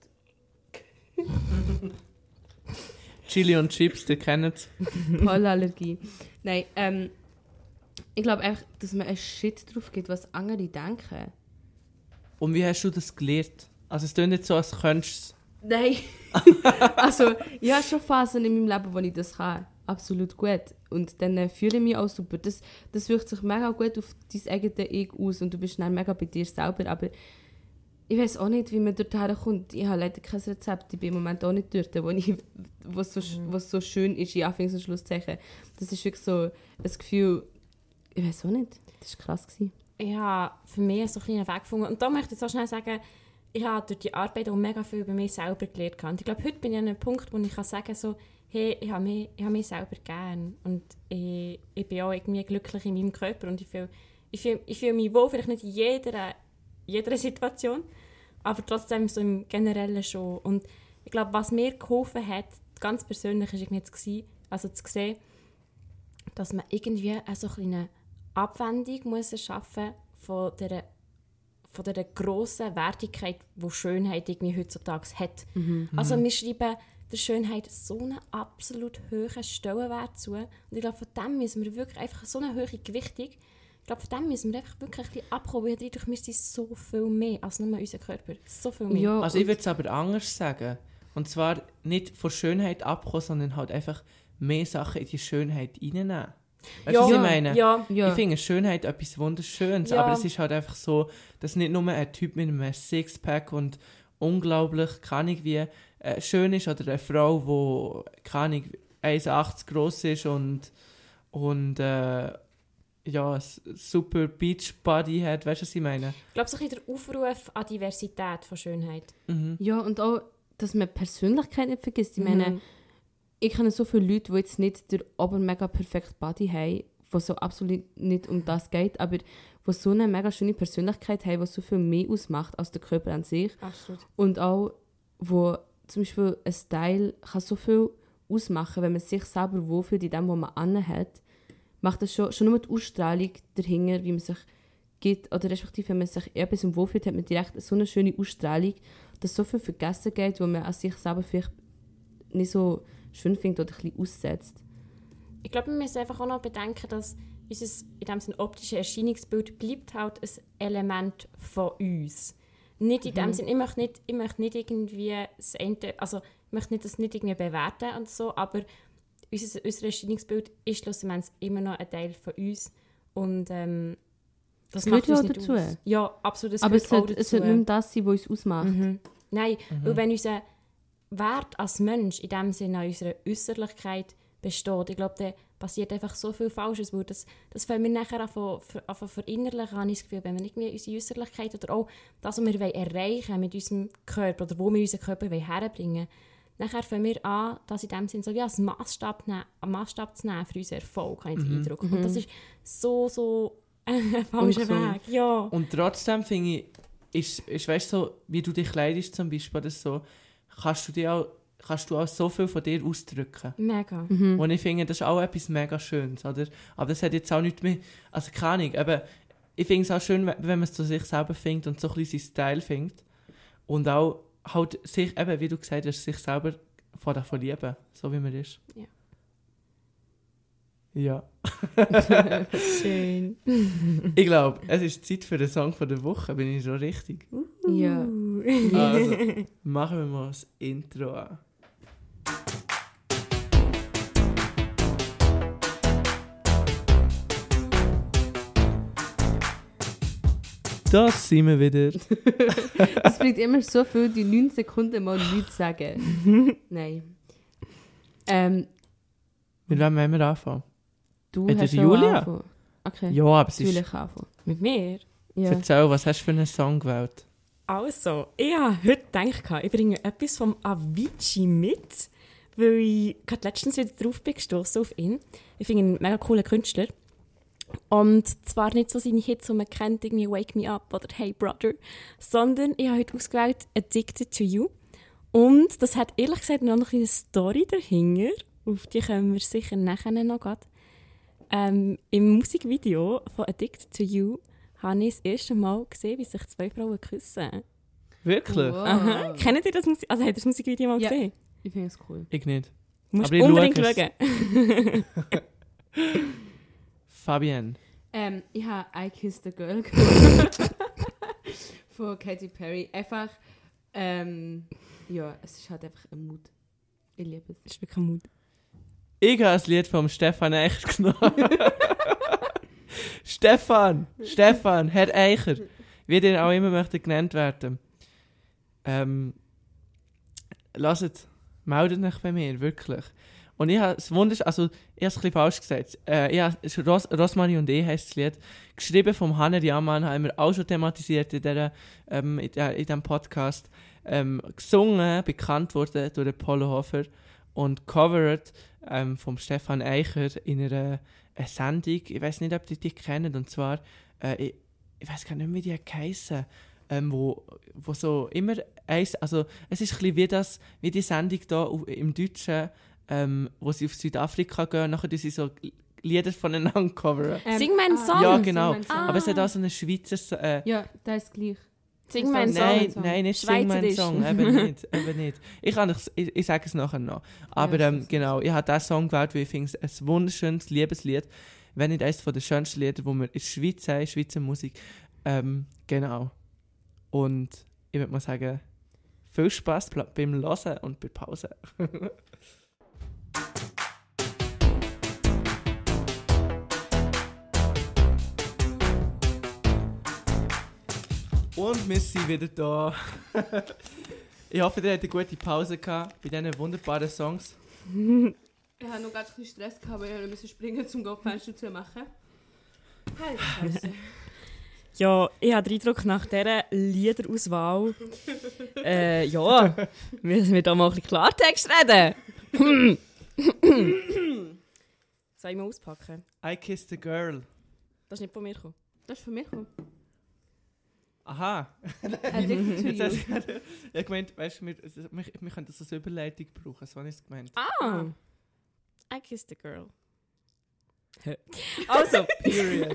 Chili und Chips, ihr kennt es. Pollenallergie. Nein, ich glaube echt, dass man einen Shit drauf gibt, was andere denken. Und wie hast du das gelernt? Also es klingt nicht so, als könntest du Nein. Also, ich habe schon Phasen in meinem Leben, wo ich das kann. Absolut gut. Und dann fühle ich mich auch super. Das wirkt sich mega gut auf dein eigenes Ich aus und du bist dann mega bei dir selber. Aber ich weiß auch nicht, wie man dorthin kommt. Ich habe leider kein Rezept. Ich bin im Moment auch nicht dort, was so schön ist, in Anführungs- und Schlusszeichen. Das ist wirklich so ein Gefühl, ich weiß auch nicht. Das war krass. Ich habe für mich so ein kleiner Weg gefunden. Und da möchte ich so schnell sagen, ich habe durch die Arbeit auch mega viel über mich selber gelernt. Und ich glaube, heute bin ich an einem Punkt, wo ich sagen kann, so, hey, ich habe mich selber gern. Und ich bin auch irgendwie glücklich in meinem Körper. Und ich fühle mich wohl, vielleicht nicht in jeder Situation, aber trotzdem so im Generellen schon. Und ich glaube, was mir geholfen hat, ganz persönlich, ist irgendwie zu sehen, dass man irgendwie so eine kleine Abwendung muss erschaffen von dieser grossen Wertigkeit, die Schönheit irgendwie heutzutage hat. Also wir schreiben der Schönheit so einen absolut hohen Stellenwert zu. Und ich glaube, von dem müssen wir wirklich einfach so eine hohe Gewichtung, ich glaube, von dem müssen wir einfach wirklich ein bisschen abkommen, weil dadurch wir sind so viel mehr als nur unser Körper. So viel mehr. Ja, Also ich würde es aber anders sagen. Und zwar nicht von Schönheit abkommen, sondern halt einfach mehr Sachen in die Schönheit reinnehmen. Weißt du, was ich meine? Ja. Ich finde Schönheit etwas Wunderschönes, Ja. aber es ist halt einfach so, dass nicht nur ein Typ mit einem Sixpack und unglaublich, keine Ahnung wie, schön ist, oder eine Frau, die, keine Ahnung, 1,80 groß ist und ja, ein super Beachbody hat, weißt du, was ich meine? Ich glaube, so ein bisschen der Aufruf an Diversität von Schönheit. Ja, und auch, dass man Persönlichkeit nicht vergisst. Ich meine, ich kenne so viele Leute, die jetzt nicht den mega perfekten Body haben, wo so absolut nicht um das geht, aber die so eine mega schöne Persönlichkeit haben, die so viel mehr ausmacht als der Körper an sich. Absolut. Und auch, wo zum Beispiel ein Style kann so viel ausmachen, wenn man sich selber wohlfühlt in dem, was man anhat, macht das schon nur die Ausstrahlung dahinter, wie man sich gibt, oder respektive, wenn man sich etwas wohlfühlt, hat man direkt so eine schöne Ausstrahlung, dass so viel vergessen geht, wo man an sich selber vielleicht nicht so schön findet oder ein bisschen aussetzt. Ich glaube, wir müssen einfach auch noch bedenken, dass unser in dem Sinne optische Erscheinungsbild bleibt halt ein Element von uns. Nicht in dem Sinne, ich möchte nicht irgendwie das Ende, also ich möchte das nicht irgendwie bewerten und so, aber unser Erscheinungsbild ist schlussendlich immer noch ein Teil von uns und das macht uns nicht dazu. aus. Ja, absolut, das aber gehört auch dazu. es sollte nicht mehr das sein, was uns ausmacht. Nein, weil wenn unser Wert als Mensch in dem Sinne an unserer Äußerlichkeit besteht, ich glaube, dann passiert einfach so viel Falsches, weil das wollen wir nachher an verinnerlichen, habe ich das Gefühl, wenn wir irgendwie unsere Äußerlichkeit oder auch das, was wir erreichen wollen mit unserem Körper oder wo wir unseren Körper herbringen wollen, nachher fangen wir an, das in dem Sinne so wie als Massstab zu nehmen für unseren Erfolg, habe ich den Eindruck. Und das ist so ein falscher Weg. Ja. Und trotzdem finde ich, ist weißt du, so, wie du dich kleidest zum Beispiel, oder so, kannst du auch so viel von dir ausdrücken. Mega. Und ich finde, das ist auch etwas mega Schönes, oder? Aber das hat jetzt auch nichts mehr, also keine Ahnung, aber ich finde es auch schön, wenn man es zu sich selber findet und so ein bisschen seinen Style findet. Und auch halt sich, eben, wie du gesagt hast, sich selber davon lieben, so wie man ist. Ja. Ja. Schön. Ich glaube, es ist Zeit für den Song von der Woche, bin ich schon richtig? Ja. Also, machen wir mal das Intro an. Da sind wir wieder. Es bringt immer so viel, die 9 Sekunden mal nichts sagen. Nein. Mit wem wollen wir anfangen? Du Mit der hast Julia? angefangen. Okay. Ja, aber es ist... Natürlich anfangen. Mit mir? Ja. Erzähl, was hast du für einen Song gewählt? Also, ich habe heute gedacht, ich bringe etwas vom Avicii mit, weil ich gerade letztens wieder drauf bin gestossen auf ihn. Ich finde ihn einen mega coolen Künstler. Und zwar nicht so seine Hits, die man kennt, irgendwie «Wake Me Up» oder «Hey Brother», sondern ich habe heute ausgewählt «Addicted to You». Und das hat ehrlich gesagt noch eine Story dahinter, auf die kommen wir sicher nachher noch grad. Im Musikvideo von «Addicted to You» habe ich das erste Mal gesehen, wie sich 2 Frauen küssen. Wirklich? Wow. Aha. Kennt ihr das Musik? Also habt ihr das Musikvideo mal Ja. gesehen? Ich finde es cool. Ich nicht. Du musst Aber ich unbedingt schaue es. schauen. Fabienne. Ich habe «I Kissed a Girl» von Katy Perry. Einfach, ja, es ist halt einfach ein Mut. Ich liebe es. Das ist wirklich ein Mut. Ich habe das Lied vom Stefan Eicher genommen. Stefan, Herr Eicher. Wie der auch immer möchte genannt werden. Lasst, meldet euch bei mir, wirklich. Und ich habe das Wunder, also ich habe es ein bisschen falsch gesagt. Ich habe Rosmarie und ich heisst das Lied. Geschrieben vom Hanner Jamann, haben wir auch schon thematisiert in diesem Podcast. Gesungen, bekannt wurde durch den Polo Hofer und covered vom Stefan Eicher in einer Sendung. Ich weiß nicht, ob die kennen. Und zwar, ich weiß gar nicht mehr, wie die heissen. Wo so immer eins, also es ist ein bisschen wie die Sendung hier im Deutschen, wo sie auf Südafrika gehen, nachher sie so Lieder voneinander coveren. Sing meinen Song! Ja, genau. Sing meinen Song. Aber es hat auch so einen Schweizer... Ja, das ist gleich. Sing meinen Song! Nein, nicht Sing meinen Schweizerisch. Song, eben nicht. Ich sage es nachher noch. Aber Ja, das ist genau, ich habe diesen Song gewählt, weil ich finde es ein wunderschönes Liebeslied, wenn nicht eines der schönsten Lieder, die wir in der Schweiz haben, Schweizer Musik. Genau. Und ich würde mal sagen, viel Spass beim Hören und bei der Pause. Und wir sind wieder da. Ich hoffe, ihr hattet eine gute Pause gehabt bei diesen wunderbaren Songs. Ich hatte noch ganz viel Stress gehabt, weil ich musste springen, um das Fenster zu machen. Scheiße. Ja, ich habe den Eindruck, nach dieser Liederauswahl ja, müssen wir da mal ein bisschen Klartext reden. Soll ich mal auspacken? I Kissed a Girl. Das ist nicht von mir gekommen. Das ist für mich. Aha. Addicted to Jetzt You. hast du gerade- Ich habe gemeint, weißt du, wir können das als Überleitung brauchen. So habe ich es gemeint. Ah! I kissed a girl. Also, Period.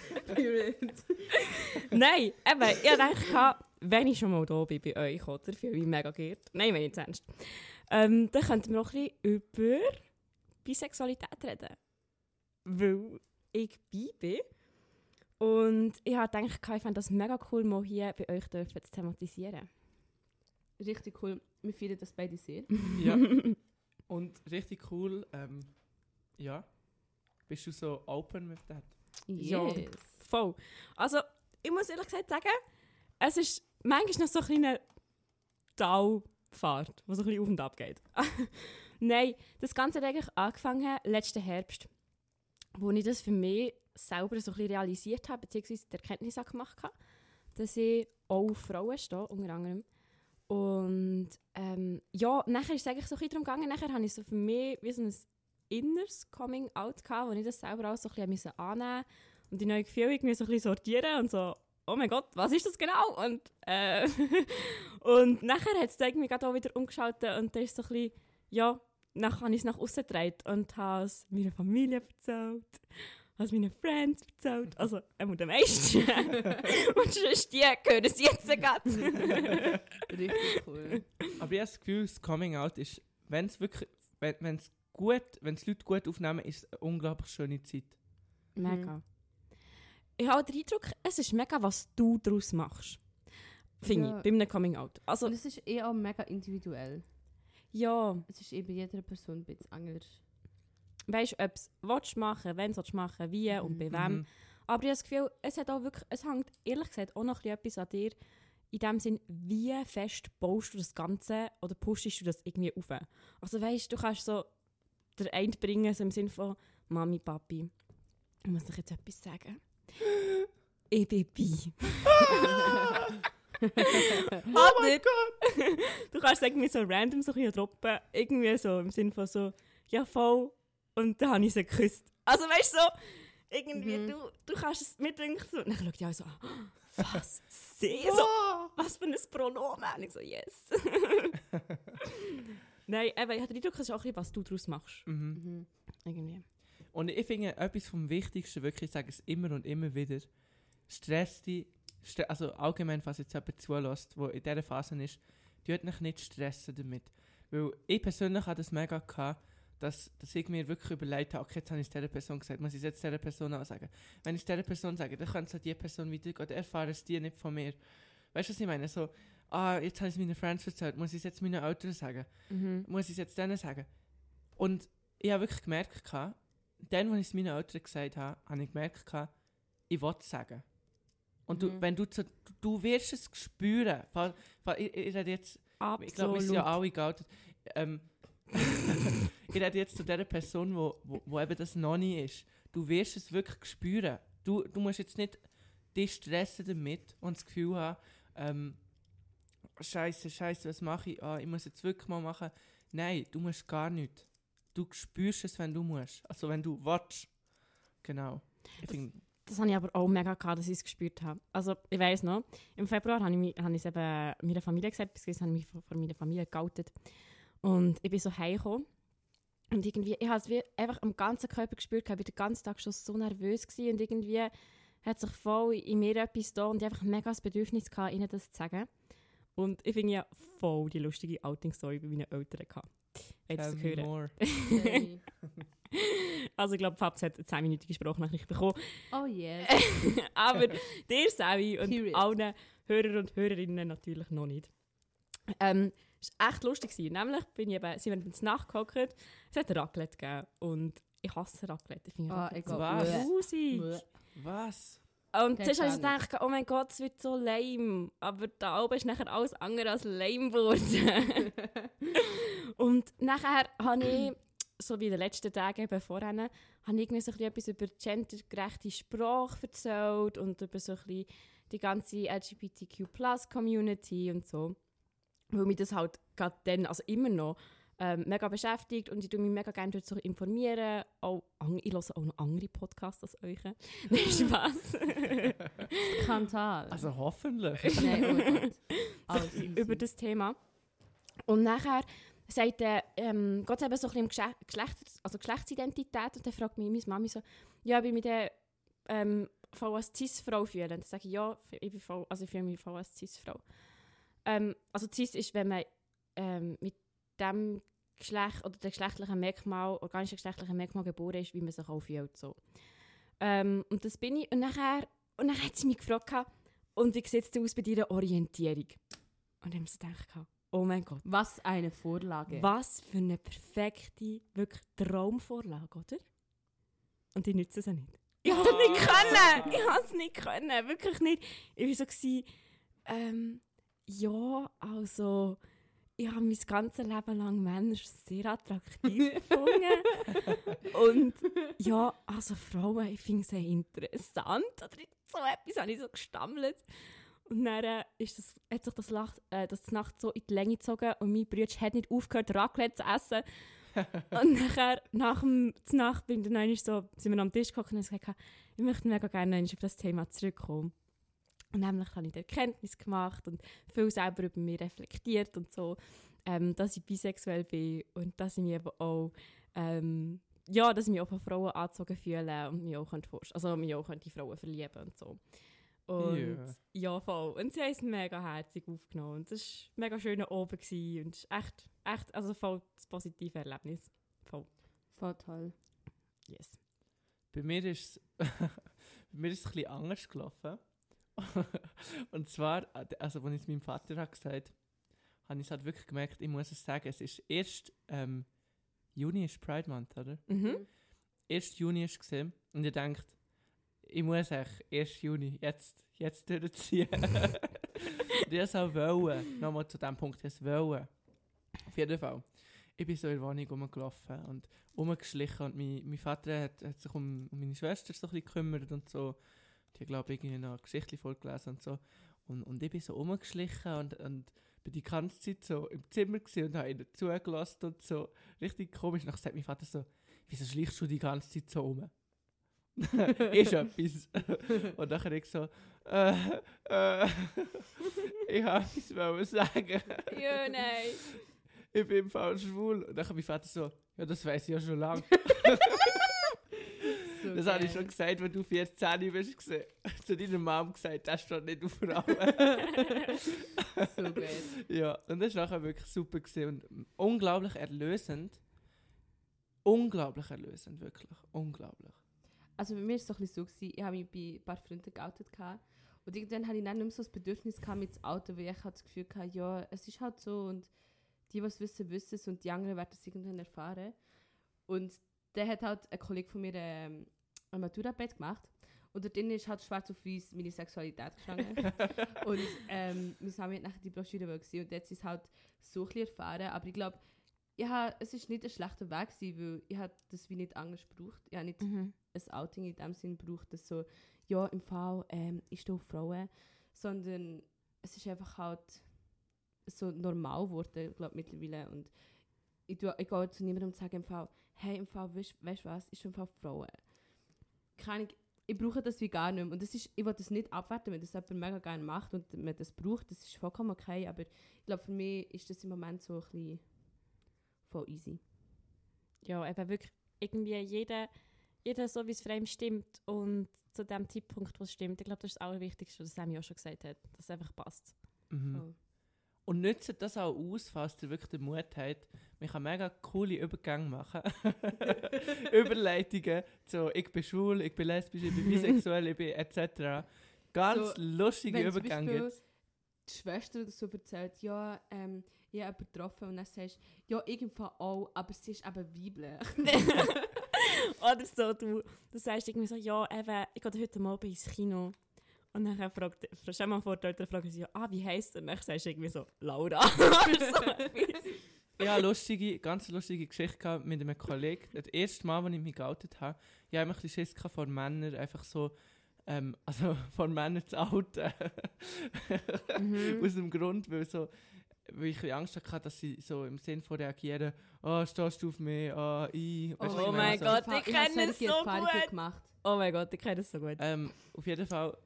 nein, eben, ich dachte, wenn ich schon mal da bin bei euch, oder, fühle ich mich mega geehrt. Nein, wenn ich ernst. Dann könnten wir noch ein bisschen über Bisexualität reden. Weil ich bi bin. Und ich habe gedacht, ich fände das mega cool, mal hier bei euch zu thematisieren. Richtig cool. Wir feiern das beide sehr. Ja. Und richtig cool, ja. Bist du so open with that? Ja. Yes. Voll. Also, ich muss ehrlich gesagt sagen, es ist manchmal noch so eine kleine Talfahrt, die so ein bisschen auf und ab geht. Nein, das Ganze hat eigentlich angefangen letzten Herbst. wo ich das für mich selber so ein bisschen realisiert habe, beziehungsweise die Erkenntnis auch gemacht habe, dass ich auch auf Frauen stehe, unter anderem. Und ja, nachher ist es eigentlich so ein bisschen darum gegangen, nachher habe ich so für mich wie so ein inneres Coming-out gehabt, wo ich das selber auch so ein bisschen annehmen musste und die neuen Gefühle irgendwie so ein bisschen sortieren und so, oh mein Gott, was ist das genau? Und, und nachher hat es irgendwie gerade auch wieder umgeschaltet und dann ist so ein bisschen, ja, nachher habe ich es nach außen getragen und habe es meiner Familie erzählt, habe es meinen Friends erzählt, also den meisten. Und sonst die hören sie jetzt gerade. Richtig cool. Aber ich habe das Gefühl, das Coming-out ist, wenn es Leute gut aufnehmen, ist es eine unglaublich schöne Zeit. Mega. Ich habe den Eindruck, es ist mega, was du daraus machst. Finde Ja. ich, bei einem Coming-out. Also, Und es ist auch mega individuell. ja, Es ist bei jeder Person ein bisschen anders. weißt du, ob du es machen, wenn du es machen, wie und bei wem. Aber ich habe das Gefühl, es hat auch wirklich, es hängt ehrlich gesagt auch noch etwas an dir. In dem Sinn, wie fest baust du das Ganze oder pushst du das irgendwie auf? Also weißt du, kannst so den einen bringen, so im Sinne von Mami, Papi, ich muss dir jetzt etwas sagen. Ich bin bi. Oh mein Gott! Du kannst es irgendwie so random so ein bisschen droppen, irgendwie so im Sinne von so, ja voll, und dann habe ich sie geküsst. Also weißt du, so, irgendwie, du kannst es mir denken so, und dann schaut die auch so an, was? Sie? So, was für ein Pronomen? Und ich so, yes. Nein, eben, ich habe den Eindruck, es ist auch ein bisschen, was du daraus machst. Irgendwie. Und ich finde, etwas vom Wichtigsten, wirklich, ich sage es immer und immer wieder, also allgemein, falls jetzt jemand zulässt, der in dieser Phase ist, die hat mich nicht stressen damit. Weil ich persönlich hatte das mega gehabt, dass ich mir wirklich überlegt habe, okay, jetzt habe ich es dieser Person gesagt, muss ich es jetzt dieser Person auch sagen? Wenn ich es dieser Person sage, dann könnte es an die Person weitergehen, dann erfahren es die nicht von mir. Weißt du, was ich meine? So, jetzt habe ich es meinen Friends erzählt, muss ich es jetzt meinen Eltern sagen? Muss ich es jetzt denen sagen? Und ich habe wirklich gemerkt, dann, als ich es meinen Eltern gesagt habe, habe ich gemerkt, ich will es sagen. Und wenn du wirst es spüren. Ich rede jetzt, ich glaube, wir sind ja alle geoutet. Ich rede jetzt zu der Person, wo eben das noch nie ist. Du wirst es wirklich spüren. Du musst jetzt nicht dich stressen damit und das Gefühl haben, Scheiße, was mache ich? Ich muss jetzt wirklich mal machen. Nein, du musst gar nichts. Du spürst es, wenn du musst. Also wenn du willst. Genau. Das habe ich aber auch mega gehabt, dass ich es gespürt habe. Also, ich weiss noch, im Februar habe ich es eben meiner Familie gesagt, beziehungsweise habe ich mich von meiner Familie geoutet. Und ich bin so heimgekommen. Und irgendwie, ich habe es wie einfach am ganzen Körper gespürt, ich war den ganzen Tag schon so nervös gewesen, und irgendwie hat sich voll in mir etwas da und ich einfach mega das Bedürfnis gehabt, ihnen das zu sagen. Und ich finde ja voll die lustige Outing-Story bei meinen Eltern gehabt. Jetzt zu hören. Hey. Also ich glaube, Fabs hat eine 10-minütige Sprachnachricht bekommen. Oh yes. Aber dir, Savi, und Period. allen Hörer und Hörerinnen natürlich noch nicht. Es war echt lustig. Nämlich sind wir ins Nacht gehockt, es hat Raclette gegeben. Und ich hasse Raclette. Ich finde Raclette so Was? grusig. Was? Und Das zuerst habe ich kann gedacht, oh mein Gott, es wird so lame. Aber da oben ist nachher alles andere als lame geworden. Und nachher habe ich, so wie in den letzten Tagen eben vorhin, habe ich irgendwie so ein bisschen etwas über gendergerechte Sprache erzählt und über so ein bisschen die ganze LGBTQ+-Community und so. Weil mich das halt gerade dann, also immer noch, mega beschäftigt und ich tue mich mega gerne dort so informieren. Ich höre auch noch andere Podcasts als euch. Nein, Spaß. Skandal. Also hoffentlich. Nein, oh Gott. Alles easy. Über das Thema. Und nachher sagt geht es eben so ein bisschen um Geschlechtsidentität und dann fragt mich meine Mami so, ja, wie ich mich dann voll als Cis-Frau fühle. Und dann sage ich, ja, ich fühle mich voll als Cis-Frau. Also Cis ist, wenn man mit dem Geschlecht oder dem geschlechtlichen Merkmal, organischen geschlechtlichen Merkmal geboren ist, wie man sich auch fühlt. So. Und das bin ich. Und nachher hat sie mich gefragt, und wie sieht es aus bei deiner Orientierung? Und ich habe mir so gedacht, oh mein Gott. Was eine Vorlage. Was für eine perfekte, wirklich Traumvorlage, oder? Und ich nütze es auch nicht. Ich habe es nicht können! Ich habe es nicht können, wirklich nicht. Ich war so, ja, also, ich habe mein ganzes Leben lang Männer sehr attraktiv gefunden. Und ja, also Frauen, ich finde sie interessant. Oder so etwas habe ich so gestammelt. Und dann hat sich das Nacht so in die Länge gezogen und mein Bruder hat nicht aufgehört, Raclette zu essen. Und nachher, nach der Nacht, sind wir am Tisch gekommen und haben gesagt, ich möchte mega gerne auf das Thema zurückkommen. Und nämlich habe ich die Erkenntnis gemacht und viel selber über mich reflektiert und so, dass ich bisexuell bin und dass ich mich eben auch, dass ich mich auch von Frauen angezogen fühle und mich auch die Frauen verlieben und so. Und ja, voll. Und sie haben es mega herzig aufgenommen. Und es war mega schön oben gewesen. Und es ist echt, also voll das positive Erlebnis. Voll toll. Yes. Bei mir ist es ein bisschen anders gelaufen. Und zwar, also als ich es meinem Vater gesagt habe, habe ich es halt wirklich gemerkt, ich muss es sagen, es ist erst Juni ist Pride Month, oder? Mhm. 1. Juni war es und ich dachte, ich muss echt 1. Juni jetzt durchziehen. Und ich wollte auch nochmal zu diesem Punkt, ich wollte. Auf jeden Fall. Ich bin so in der Wohnung rumgelaufen und rumgeschlichen und mein Vater hat sich um meine Schwester so ein bisschen gekümmert und so. Die hat, glaube ich, irgendwie noch eine Geschichte vorgelesen und so. Und ich bin so rumgeschlichen und bin die ganze Zeit so im Zimmer gewesen und habe ihnen zugelassen und so. Richtig komisch. Und dann sagt mein Vater so, wieso schleichst du die ganze Zeit so rum? Ist etwas. Und dann ich so, ich wollte etwas sagen. Ja, nein. Ich bin im Fall schwul. Und dann mein Vater so, ja, das weiss ich ja schon lange. So das geil. habe ich schon gesagt, wenn du 14 bist. Zu deiner Mom gesagt, das steht nicht auf Frauen. So gut. Ja, und das war nachher wirklich super gewesen und unglaublich erlösend. Unglaublich erlösend, wirklich. Unglaublich. Also bei mir war es so ein bisschen so, ich habe mich bei ein paar Freunden geoutet. Und irgendwann hatte ich dann nicht mehr so das Bedürfnis mit dem Auto, weil ich das Gefühl hatte, ja, es ist halt so und die, die es wissen, wissen es und die anderen werden es irgendwann erfahren. Und dann hat halt ein Kollege von mir ein Matura-Bett gemacht und dort drin ist halt schwarz auf weiß meine Sexualität gestanden. Und wir haben nachher die Broschüre gesehen und jetzt ist es halt so ein bisschen erfahren, aber ich glaube, es ist nicht ein schlechter Weg gewesen, weil ich habe das wie nicht anders gebraucht. Ich habe nicht ein Outing in dem Sinn gebraucht, dass so, ja, im Fall, ich stehe auf Frauen, sondern es ist einfach halt so normal geworden, glaube ich, mittlerweile. Und ich gehe zu niemandem und sage im Fall, hey, im Fall, weißt du was, ich stehe im Fall auf Frauen. Ich brauche das wie gar nicht mehr. Und ich will das nicht abwerten, wenn das jemand mega gerne macht und man das braucht, das ist vollkommen okay, aber ich glaube, für mich ist das im Moment so ein bisschen voll easy. Ja, eben wirklich irgendwie jeder so, wie es für ihn stimmt und zu dem Zeitpunkt, wo es stimmt. Ich glaube, das ist das Allerwichtigste, was Sammy auch schon gesagt hat, dass es einfach passt. Mhm. Und nützt das auch aus, falls ihr wirklich den Mut habt. Man kann mega coole Übergänge machen. Überleitungen zu «Ich bin schwul», «Ich bin lesbisch», «Ich bin bisexuell», «Ich bin etc.» Ganz So, lustige Übergänge wenn gibt's. die Schwester oder so erzählt, ja, ich habe jemanden getroffen und dann sagst du, ja, irgendwann auch, aber sie ist eben weiblich. Oder so, du sagst irgendwie so, ja, eben, ich gehe heute Abend ins Kino. Und dann stell mal vor, dort fragen sie, ja, wie heisst du? Und dann sagst du irgendwie so, Laura. Oder so etwas. Ich hatte ganz lustige Geschichte gehabt mit einem Kollegen. Das erste Mal, als ich mich geoutet habe, ich hatte ein bisschen Schiss vor Männern, einfach so, also vor Männern zu outen. Aus dem Grund, weil ich ein bisschen Angst hatte, dass sie so im Sinn von reagieren, stehst du auf mich, weißt du, was Oh ich mein meine? Gott, ich kenne habe es solche so Erfahrungen gut. gemacht. Oh mein Gott, ich kenne es so gut. Auf jeden Fall.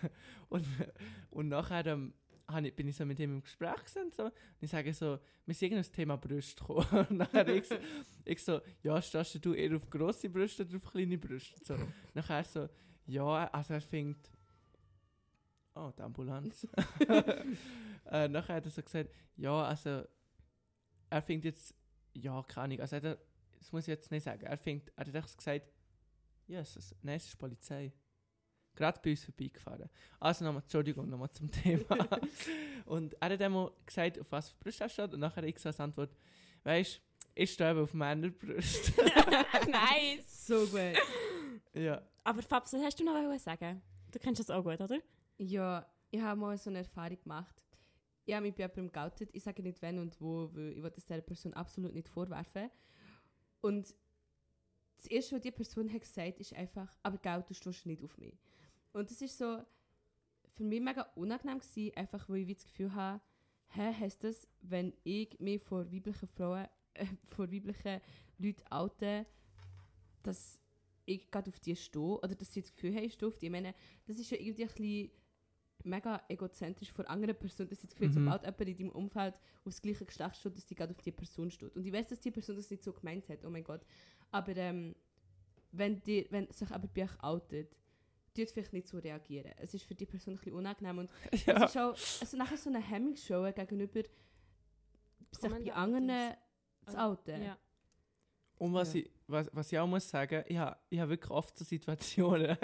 und nachher bin ich so mit ihm im Gespräch gewesen, so. Und ich sage so, wir sind auf das Thema Brüste gekommen. Und nachher ich so, ja, stehst du eher auf grosse Brüste oder auf kleine Brüste? So. Nachher so, ja, also er findet... Oh, die Ambulanz. Nachher hat er so gesagt, ja, also er findet jetzt... Ja, keine Ahnung, also das muss ich jetzt nicht sagen. Er hat einfach gesagt, Jesus, nein, es ist Polizei. Gerade bei uns vorbeigefahren. Also nochmal zum Thema. Und er hat einmal gesagt, auf was für Brüste er steht. Und nachher habe ich so als Antwort, weisst du, ich stehe auf Männerbrüste. Nice! So gut. Ja. Aber Fabs, was hast du noch sagen? Du kennst das auch gut, oder? Ja, ich habe mal so eine Erfahrung gemacht. ich habe mich bei jemandem geoutet. Ich sage nicht wann und wo, weil ich will es dieser Person absolut nicht vorwerfen. Und das Erste, was die Person hat gesagt, ist einfach, aber Geld, du stehst nicht auf mich. Und das ist so für mich mega unangenehm gewesen, einfach weil ich wie das Gefühl habe, heisst das, wenn ich mich vor weiblichen Frauen, vor weiblichen Leuten oute, dass ich gerade auf die stehe oder dass sie das Gefühl haben, ich stehe auf die. Ich meine, das ist ja irgendwie ein bisschen mega egozentrisch vor anderen Personen, dass sie das Gefühl haben, sobald jemand in deinem Umfeld aufs gleiche Geschlecht steht, dass die gerade auf die Person steht. Und ich weiß, dass die Person das nicht so gemeint hat, oh mein Gott. Aber wenn sich aber bei euch outet, tut vielleicht nicht so reagieren. Es ist für die Person ein bisschen unangenehm und es ist auch nachher so eine Hemmungsshow gegenüber sich bei anderen zu outen. Ja. Und was ich auch muss sagen, ich habe wirklich oft so Situationen,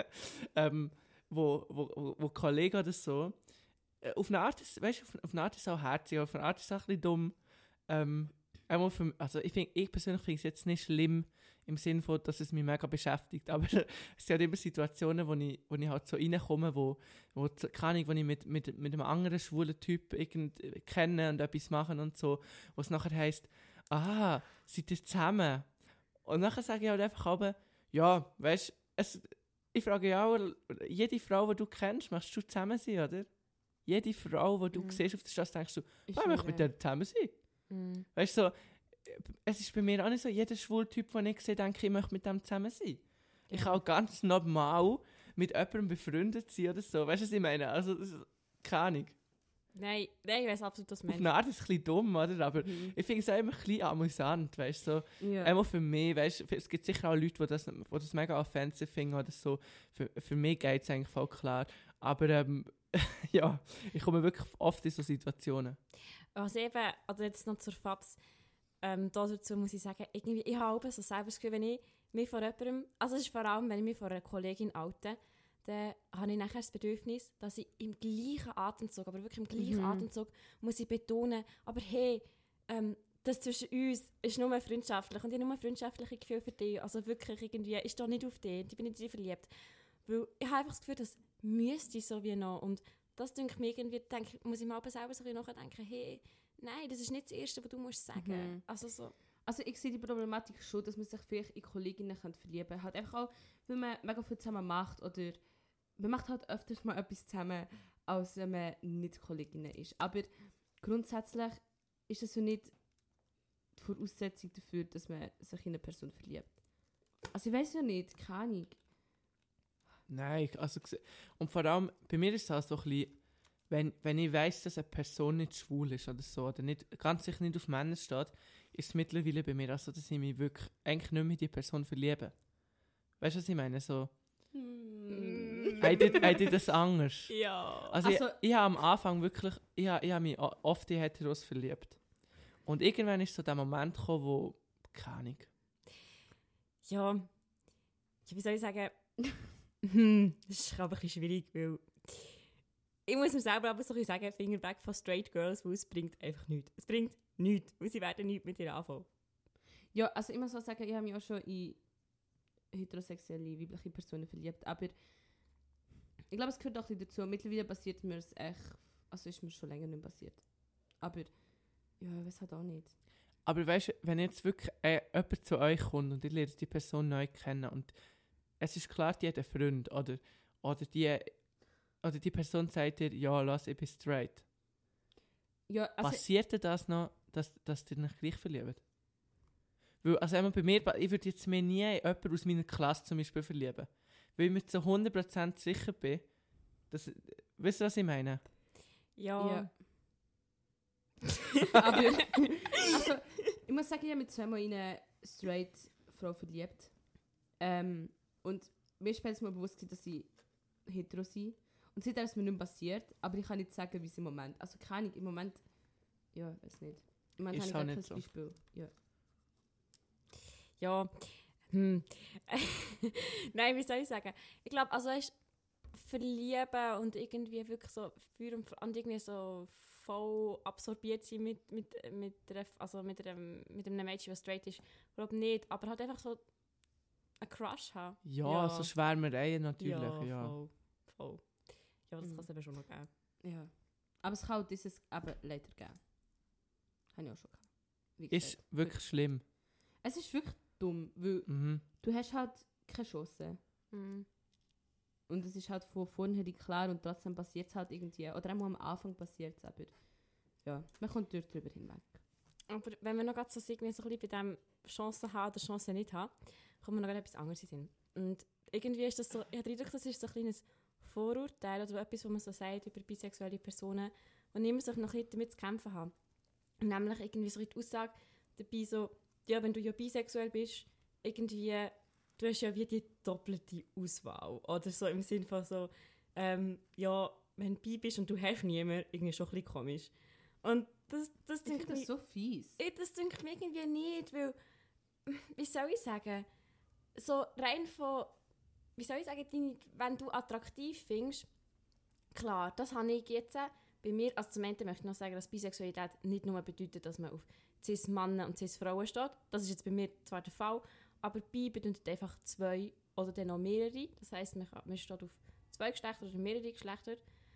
wo Kollegen oder so, auf eine Art ist, weißt du, auf eine Art ist es auch herzig, auf eine Art ist es auch ein bisschen dumm. Also ich persönlich finde es jetzt nicht schlimm, im Sinne von, dass es mich mega beschäftigt, aber es sind halt immer Situationen, wo ich halt so reinkomme, wo ich mit einem anderen schwulen Typ kenne und etwas machen und so, wo es nachher heisst, aha, seid ihr zusammen? Und nachher sage ich halt einfach aber, ja, weißt du, ich frage ja auch, jede Frau, die du kennst, möchtest du zusammen sein, oder? Jede Frau, die du siehst auf der Straße, denkst du, ich möchte mit der zusammen sein. Weißt du, so, es ist bei mir auch nicht so, jeder schwule Typ, den ich sehe, denke ich möchte mit dem zusammen sein. Ich kann auch ganz normal mit jemandem befreundet sein oder so. Weißt du, was ich meine? Also, das ist keine Ahnung. Nein, ich weiß absolut, was du Auf meinst. eine Art ist es ein bisschen dumm, oder? Aber ich finde es auch immer ein bisschen amüsant, weißt du? So, Ja. einmal für mich, weißt du, es gibt sicher auch Leute, die das mega offensive finden oder so. Für mich geht es eigentlich voll klar. Aber ja, ich komme wirklich oft in so Situationen. Also eben, also jetzt noch zur Fabs, dazu muss ich sagen, irgendwie, ich habe so selber das Gefühl, wenn ich mich vor jemandem, also es ist vor allem, wenn ich mich vor einer Kollegin oute, dann habe ich nachher das Bedürfnis, dass ich im gleichen Atemzug, aber wirklich im gleichen Atemzug, muss ich betonen, aber hey, das zwischen uns ist nur freundschaftlich und ich habe nur freundschaftliche Gefühle für dich, also wirklich irgendwie, ich stehe nicht auf dich, ich bin nicht in dich verliebt. Weil ich habe einfach das Gefühl, das müsste so wie noch und das denke ich mir irgendwie, muss ich mal selber so nachdenken, hey, nein, das ist nicht das Erste, was du musst sagen. Also ich sehe die Problematik schon, dass man sich vielleicht in Kolleginnen verlieben kann. Halt einfach auch, weil man mega viel zusammen macht oder man macht halt öfters mal etwas zusammen, als wenn man nicht Kolleginnen ist. Aber grundsätzlich ist das ja nicht die Voraussetzung dafür, dass man sich in eine Person verliebt. Also ich weiß ja nicht, keine Ahnung. Nein, also, und vor allem, bei mir ist es auch so ein bisschen, wenn ich weiss, dass eine Person nicht schwul ist oder so, oder nicht, ganz sicher nicht auf Männer steht, ist es mittlerweile bei mir auch so, dass ich mich wirklich eigentlich nicht mehr in die Person verliebe. Weißt du, was ich meine? So, ich did das anders. ja. Also ich habe am Anfang wirklich, ich habe mich oft in Heteros verliebt. Und irgendwann ist so der Moment gekommen, wo, keine Ahnung. Ja, wie soll ich sagen, das ist aber ein bisschen schwierig, weil ich muss mir selber aber so ein bisschen sagen, Finger weg von straight girls, weil es bringt einfach nichts. Es bringt nichts, weil sie werden nichts mit ihr anfangen. Ja, also ich muss auch sagen, ich habe mich auch schon in heterosexuelle weibliche Personen verliebt, aber ich glaube, es gehört auch ein bisschen dazu. Mittlerweile passiert mir es echt, also ist mir schon länger nicht passiert. Aber ja, ich weiß halt auch nicht. Aber weißt du, wenn jetzt wirklich jemand zu euch kommt und ihr lernt die Person neu kennen und es ist klar, die hat einen Freund oder die Person sagt dir, ja, lass, ich bin straight. Ja, also, Passiert denn das noch, dass ihr euch gleich verliebt? Weil, also einmal bei mir, ich würde jetzt mir nie jemanden aus meiner Klasse zum Beispiel verlieben. Weil ich mir zu 100% sicher bin, dass, wisst ihr, was ich meine? Ja. aber also, ich muss sagen, ich habe mich zweimal in eine straight Frau verliebt. Und mir ist später mal bewusst, dass ich hetero bin. Und seitdem ist mir nicht mehr passiert, aber ich kann nicht sagen, wie es im Moment. Also keine Ahnung, im Moment, ja, weiß nicht. Im Moment Ist habe ich auch gar kein nicht so. Beispiel. Ja. Ja. Nein, wie soll ich sagen? Ich glaube, also weißt, verlieben und irgendwie wirklich so führen und irgendwie so voll absorbiert sein mit einem Mädchen, das straight ist. Ich glaube nicht, aber halt einfach so einen Crush haben. Ja, so Schwärmereien natürlich, ja. Voll. Ja, das kann es eben schon noch geben. Ja. Aber es kann auch dieses eben leider geben. Habe ich auch schon gehabt. Wie Ist gesagt. wirklich schlimm. Es ist wirklich dumm, weil du hast halt keine Chance. Mhm. Und es ist halt von vornherein klar und trotzdem passiert es halt irgendwie. Oder auch am Anfang passiert es, aber ja, man kommt darüber hinweg. Aber wenn wir noch gerade so irgendwie so ein bisschen bei dem Chancen haben oder Chancen nicht haben, kommt mir noch gerade etwas anderes in den Sinn. Und irgendwie ist das so, ich habe den Eindruck, das ist so ein kleines Vorurteil oder etwas, was man so sagt über bisexuelle Personen, die immer so noch ein bisschen damit zu kämpfen haben. Nämlich irgendwie so die Aussage dabei so, ja, wenn du ja bisexuell bist, irgendwie, du hast ja wie die doppelte Auswahl. Oder so im Sinne von so, ja, wenn du bi bist und du hast niemanden, irgendwie schon ein bisschen komisch. Und das Ich finde das so fies. das denke mir irgendwie nicht, weil, wie soll ich sagen, so rein von, wie soll ich sagen, wenn du attraktiv findest, klar, das habe ich jetzt bei mir, also zum einen möchte ich noch sagen, dass Bisexualität nicht nur bedeutet, dass man auf Cis-Männer und Cis-Frauen steht, das ist jetzt bei mir zwar der Fall, aber bi bedeutet einfach 2 oder dann noch mehrere, das heisst, man steht auf 2 Geschlechter oder mehrere Geschlechter,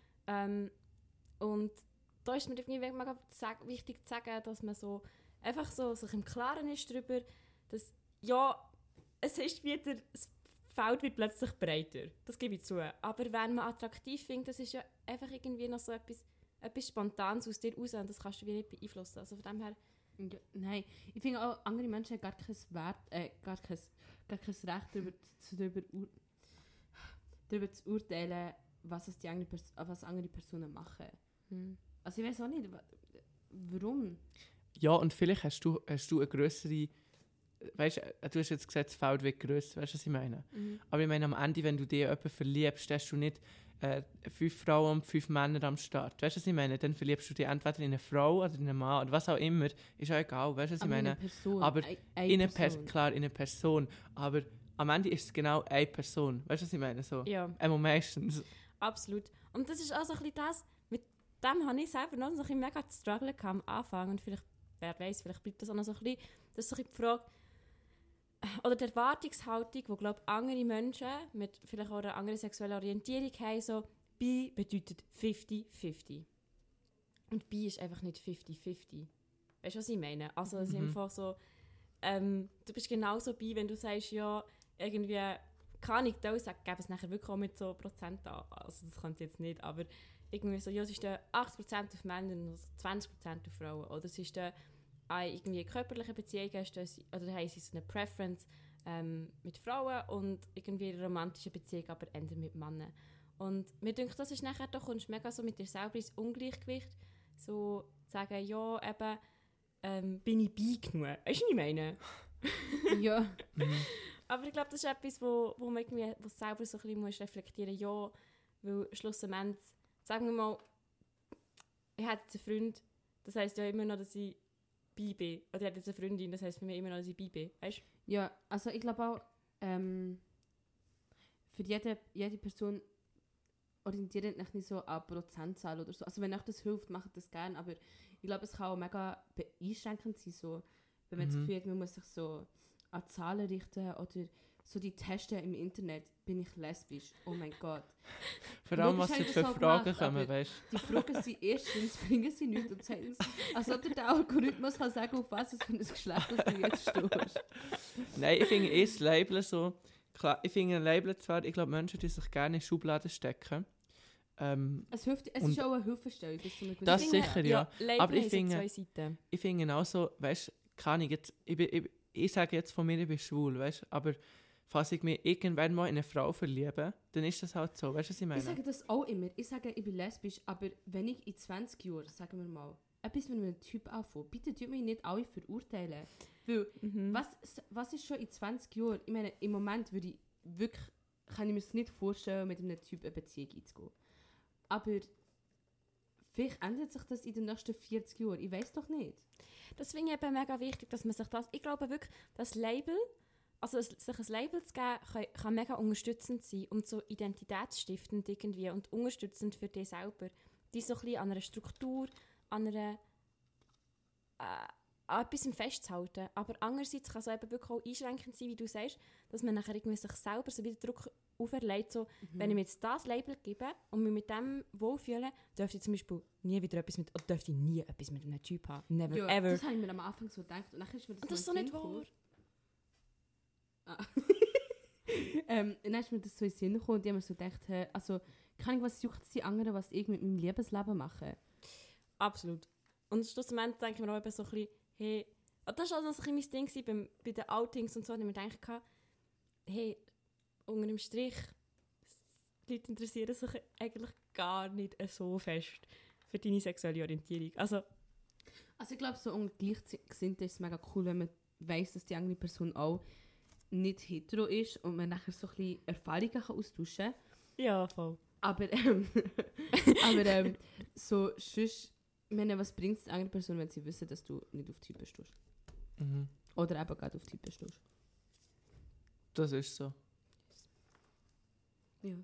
und da ist mir irgendwie mega wichtig zu sagen, dass man so einfach so sich im Klaren ist darüber, dass, ja, es ist wieder, das Feld wird plötzlich breiter, das gebe ich zu. Aber wenn man attraktiv findet, das ist ja einfach irgendwie noch so etwas Spontanes aus dir raus und das kannst du wie nicht beeinflussen. Also von dem her... Ja, nein, ich finde auch, andere Menschen haben gar kein Recht, darüber zu urteilen, was andere Personen machen. Also ich weiß auch nicht, warum. Ja, und vielleicht hast du eine grössere... Weißt du hast jetzt gesagt, das Feld wird grösser, weißt du, was ich meine? Aber ich meine, am Ende, wenn du dich in jemanden verliebst, hast du nicht 5 Frauen und 5 Männer am Start. Weißt du, was ich meine? Dann verliebst du dich entweder in eine Frau oder in einen Mann oder was auch immer. Ist auch egal, weißt du, was ich meine? In eine Person. Aber Eine Person. Klar, in eine Person. Aber am Ende ist es genau eine Person. Weißt du, was ich meine? So. Ja. Meistens. Absolut. Und das ist auch so ein bisschen das, mit dem habe ich selber noch so ein bisschen mega zu strugglen am Anfang und vielleicht, wer weiß, vielleicht bleibt das auch noch so ein bisschen, das ist so ein bisschen die Frage, oder die Erwartungshaltung, die, glaube ich, andere Menschen mit vielleicht auch einer anderen sexuellen Orientierung haben, so, bi bedeutet 50-50. Und bi ist einfach nicht 50-50. Weißt du, was ich meine? Also es ist einfach so, du bist genauso bi, wenn du sagst, ja, irgendwie, kann ich da sagen, gebe es nachher wirklich auch mit so Prozent an. Also das könnte jetzt nicht, aber irgendwie so, ja, es ist 80% auf Männer und 20% auf Frauen. Oder es ist irgendwie körperliche Beziehungen hast, oder haben sie so eine Preference mit Frauen und irgendwie eine romantische Beziehung, aber eher mit Männern. Und mir denke, das ist nachher, da kommst du mega so mit dir selber ins Ungleichgewicht, so zu sagen, ja, eben, bin ich bi genug? Weißt du, was ich meine? Ja. Aber ich glaube, das ist etwas, wo man irgendwie, wo selber so ein bisschen reflektieren muss, ja, weil schlussendlich, sagen wir mal, ich hätte jetzt einen Freund, das heisst ja immer noch, dass ich bi bin. Oder ich hätte jetzt eine Freundin, das heisst für mich immer noch, dass ich bi bin. Weißt du? Ja, also ich glaube auch, für jede Person orientiert euch nicht so an Prozentzahl oder so. Also wenn euch das hilft, macht das gerne, aber ich glaube, es kann auch mega einschränkend sein, so, wenn man das Gefühl hat, man muss sich so an Zahlen richten oder so die Testen im Internet, bin ich lesbisch, oh mein Gott. Vor allem, was Logisch für haben wir das Fragen gemacht, kommen, aber weißt du? Die Fragen sind erstens, bringen sie nichts und zweitens, also der Algorithmus kann sagen, auf was es für ein Geschlecht du jetzt stehst. Nein, ich finde das Label so... Klar, ich finde ein Label zwar, ich glaube, Menschen, die sich gerne in Schubladen stecken. Es ist auch eine Hilfestellung. Bis zu einem Das gewissen sicher, Grad. ja. Label Aber ich haben so finde- zwei Seiten. Ich finde auch so, weißt du, kann ich jetzt... Ich sage jetzt von mir, ich bin schwul, weißt du, aber falls ich mich irgendwann mal in eine Frau verliebe, dann ist das halt so, weißt du, was ich meine? Ich sage das auch immer. Ich sage, ich bin lesbisch, aber wenn ich in 20 Jahren, sagen wir mal, etwas mit einem Typ anfange, bitte tut mich nicht alle verurteilen. Weil, was ist schon in 20 Jahren? Ich meine, im Moment würde ich wirklich, kann ich mir es nicht vorstellen, mit einem Typ eine Beziehung einzugehen. Aber vielleicht ändert sich das in den nächsten 40 Jahren. Ich weiß doch nicht. Das finde ich eben mega wichtig, dass man sich das... Ich glaube wirklich, das Label, also sich ein Label zu geben, kann mega unterstützend sein und so identitätsstiftend irgendwie und unterstützend für dich selber. Die so ein bisschen an einer Struktur, an einer... an etwas festzuhalten. Aber andererseits kann es eben wirklich auch einschränkend sein, wie du sagst, dass man nachher irgendwie sich selber so wieder Druck auferlegt, so, wenn ich mir jetzt das Label gebe und mich mit dem wohlfühle, dürfte ich zum Beispiel nie wieder etwas mit, oder dürfte ich nie etwas mit einem Typ haben. Never, Ja, ever. das habe ich mir am Anfang so gedacht. Und dann ist mir das, Und das ist so in den nicht Sinn wahr. gekommen. Und dann ist mir das so in den Sinn gekommen und ich habe mir so gedacht, also, kann ich was juckt die anderen, was ich mit meinem Lebensleben mache? Absolut. Und schlussendlich denke ich mir auch eben so ein bisschen, hey, und das war auch so ein bisschen mein Ding bei den Outings und so, da habe ich mir gedacht, hey, unter dem Strich, die Leute interessieren sich eigentlich gar nicht so fest für deine sexuelle Orientierung. Also Ich glaube, so unter Gleichgesinnten ist es mega cool, wenn man weiss, dass die andere Person auch nicht hetero ist und man nachher so ein bisschen Erfahrungen kann austauschen kann. ja, voll. Aber, so sonst, ich meine, was bringt es der anderen Person, wenn sie wissen, dass du nicht auf Typen stehst? Mhm. Oder eben gerade auf Typen stehst? Das ist so. Ja.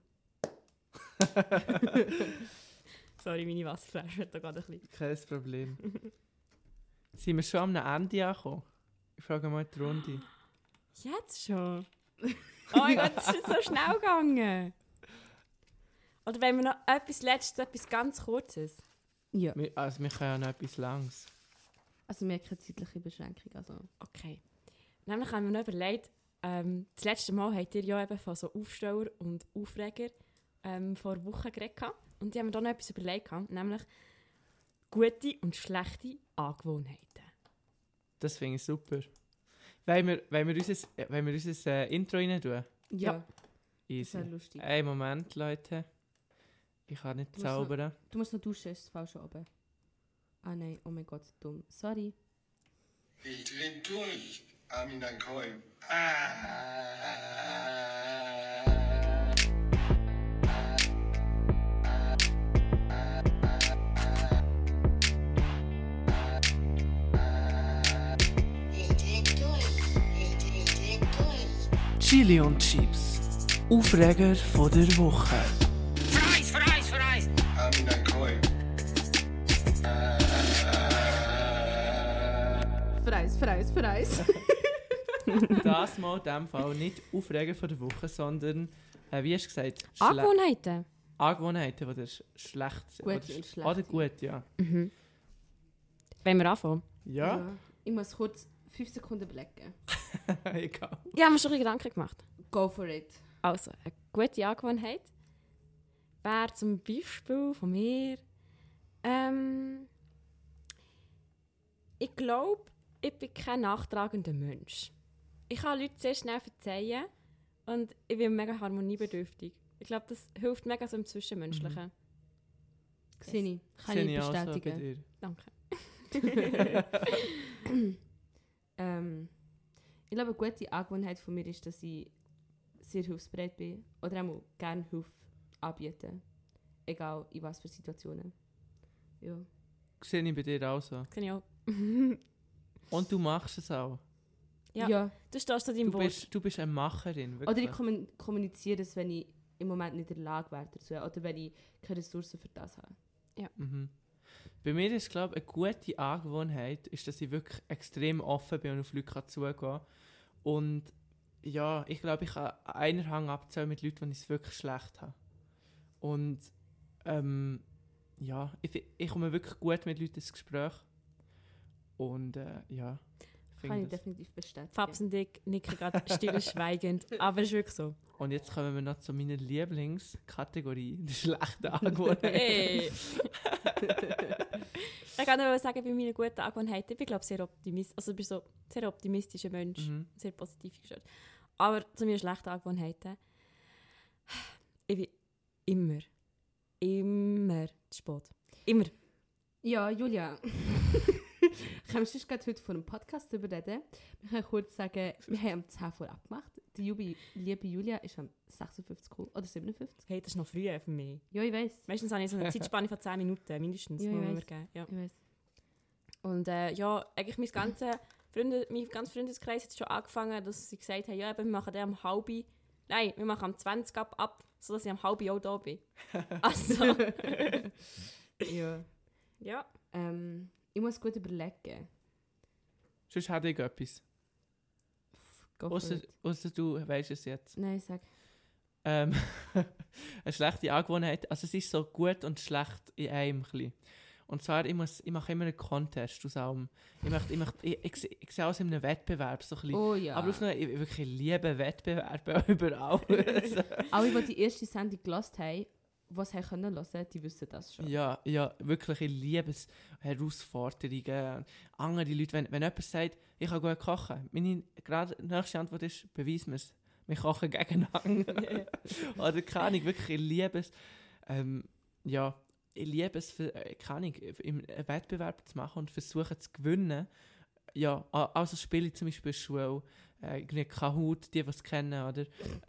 Sorry, meine Wasserflasche hat da gerade ein bisschen... Kein Problem. Sind wir schon am Ende angekommen? Ich frage mal die Runde. Jetzt schon? Oh mein Gott, das ist so schnell gegangen. Oder wenn wir noch etwas Letztes, etwas ganz Kurzes? Ja. Wir können ja noch etwas Langes. Also wir haben keine zeitliche Beschränkung. Also. Okay. Nämlich haben wir noch überlegt, das letzte Mal habt ihr ja eben von so Aufsteller und Aufreger vor Wochen geredet. Und die haben mir da noch etwas überlegt, nämlich gute und schlechte Angewohnheiten. Das finde ich super. Wollen wir unser Intro rein tun? Ja. Easy. Das wäre lustig. Einen Moment, Leute. Ich kann nicht Du musst zaubern. Du musst noch duschen, ist das falsch oben. Ah nein, oh mein Gott, dumm. Sorry. Ich dreh durch, Armin Koi. Chili und Chips. Aufreger von der Woche. Armin Koi. Freis. Das mal in diesem Fall nicht Aufreger von der Woche, sondern, wie hast du gesagt? Angewohnheiten? Angewohnheiten, die dir schlecht sind. Gute Oder und schlechte. Oder gut, ja. Wollen wir anfangen? Ja? Ich muss kurz 5 Sekunden überlegen. Egal. Ja, haben wir schon ein bisschen Gedanken gemacht. Go for it. Also, eine gute Angewohnheit wäre zum Beispiel von mir, ich glaube, ich bin kein nachtragender Mensch. Ich kann Leute sehr schnell verzeihen und ich bin mega harmoniebedürftig. Ich glaube, das hilft mega so im Zwischenmenschlichen. Xeni, kann Sehe ich auch so bei bestätigen. dir. Danke. Ich glaube, eine gute Angewohnheit von mir ist, dass ich sehr hilfsbereit bin oder auch gerne Hilfe anbiete. Egal in was für Situationen. Ja. Sehe ich bei dir auch so. Kann ich auch. Und du machst es auch. Ja. Du stehst zu deinem Wort. Du bist eine Macherin, Oder wirklich. ich kommuniziere es, wenn ich im Moment nicht in der Lage wäre dazu. Oder wenn ich keine Ressourcen für das habe. Mhm. Bei mir ist, glaube ich, eine gute Angewohnheit, ist, dass ich wirklich extrem offen bin und auf Leute zugehen kann. Und ja, ich glaube, ich kann einen Hang abzählen mit Leuten, die es wirklich schlecht haben. Und ja, ich komme wirklich gut mit Leuten ins Gespräch. Und ja, Kann ich das. definitiv bestätigen. Fabs und ich nicken gerade stillschweigend, aber es ist wirklich so. Und jetzt kommen wir noch zu meiner Lieblingskategorie, die schlechte Angewohnheit. Hey! Ich kann nur sagen, bei meinen guten Angewohnheiten, ich bin glaube sehr optimistisch, also ich bin so ein sehr optimistischer Mensch, sehr positiv gestellt. Aber zu meinen schlechten Angewohnheiten, ich bin immer zu spät. Immer. Ja, Julia. Können wir gerade heute vor einem Podcast darüber reden? Wir können kurz sagen, wir haben am 10 vor abgemacht. Die liebe Julia ist am 56 oder 57. Hey, das ist noch früh für mich. Ja, ich weiss. Meistens habe ich so eine Zeitspanne von 10 Minuten, mindestens. Ja, ich muss man weiss. mir geben. Ja. Ich weiss. Und ja, eigentlich mein ganzer Freundeskreis hat schon angefangen, dass sie gesagt haben, ja, eben, wir machen den am halben, nein, wir machen am 20 ab, sodass ich am halben auch da bin. Also, Ja. ja. Ich muss gut überlegen. Sonst hätte ich etwas. Go for it. Ausser du weisst es jetzt. Nein, sag. Eine schlechte Angewohnheit. Also es ist so gut und schlecht in einem. Ein bisschen. Und zwar, ich mache immer einen Contest aus allem. Ich sehe alles in einem Wettbewerb. So ein bisschen. Oh ja. Aber auf eine, ich wirklich liebe Wettbewerbe überall. Alle, die die erste Sendung gehört haben, was sie hören können, die wissen das schon. Ja, wirklich, ich liebe es. Herausforderungen. Andere Leute, wenn jemand sagt, ich kann gut kochen, meine gerade nächste Antwort ist, beweis mir es. Wir kochen gegeneinander. Oder keine Ahnung, wirklich, ich liebe es. Ich liebe es, keine Ahnung, im Wettbewerb zu machen und versuchen zu gewinnen. Ja, also spiele ich zum Beispiel in der Schule, irgendwie Kahoot, die es kennen, oder?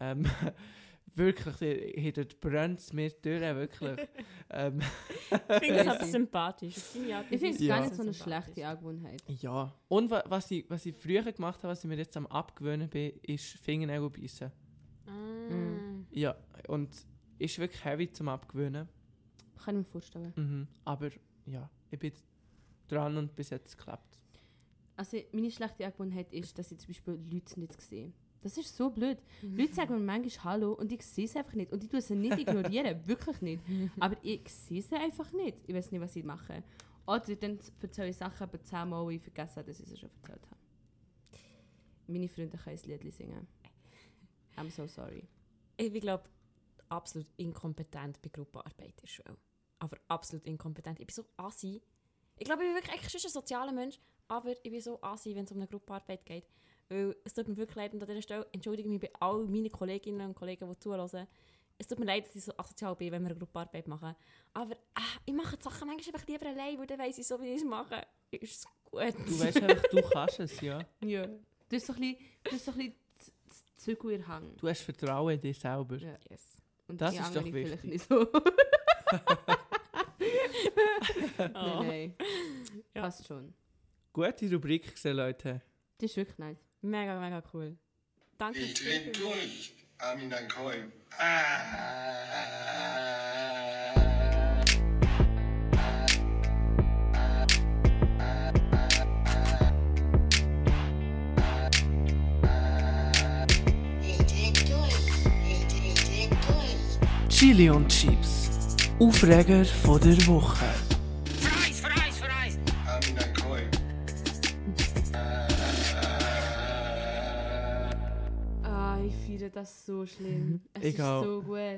Wirklich, dort brennt es mir durch, wirklich. Ich finde das aber sympathisch. Ich finde es gar nicht so eine schlechte Angewohnheit. Ja, und was ich früher gemacht habe, was ich mir jetzt am Abgewöhnen bin, ist Fingernägel beißen. Ja, und ist wirklich heavy zum Abgewöhnen. Kann ich mir vorstellen. Mhm. Aber ja, ich bin dran und bis jetzt klappt. Also meine schlechte Angewohnheit ist, dass ich zum Beispiel Leute nicht sehe. Das ist so blöd. Leute sagen mir manchmal Hallo und ich sehe sie einfach nicht. Und ich tue sie nicht ignorieren, wirklich nicht. Aber ich sehe sie einfach nicht. Ich weiß nicht, was ich mache. Oder dann erzähle ich Sachen, aber 10-mal ich vergesse habe, dass ich sie schon erzählt habe. Meine Freunde können ein Lied singen. I'm so sorry. Ich glaube, absolut inkompetent bei Gruppenarbeit in der Schule. Aber absolut inkompetent. Ich bin so assi. Ich glaube, ich bin wirklich eigentlich schon ein sozialer Mensch, aber ich bin so assi, wenn es um eine Gruppenarbeit geht. Weil es tut mir wirklich leid, und an dieser Stelle entschuldige mich bei all meinen Kolleginnen und Kollegen, die zuhören. Es tut mir leid, dass ich so asozial bin, wenn wir eine Gruppenarbeit machen. Aber ich mache die Sachen manchmal einfach lieber allein, weil dann weiss ich so, wie ich es mache. Ist es gut. Du weißt einfach, du kannst es, ja. Ja. Du hast so ein bisschen Zügel in der Hand. Du hast Vertrauen in dich selber. Ja. Yes. Und Das die ist anderen doch vielleicht wichtig. nicht so. Oh. Nein. Ja. Passt schon. Gute Rubrik gesehen, Leute. Das ist wirklich nice. Mega, mega cool. Danke. Ich dreh durch, Armin Koi. Chili und Chips. Aufreger von der Woche. Armin Koi. Ich finde das so schlimm. Es Ich ist auch. so gut.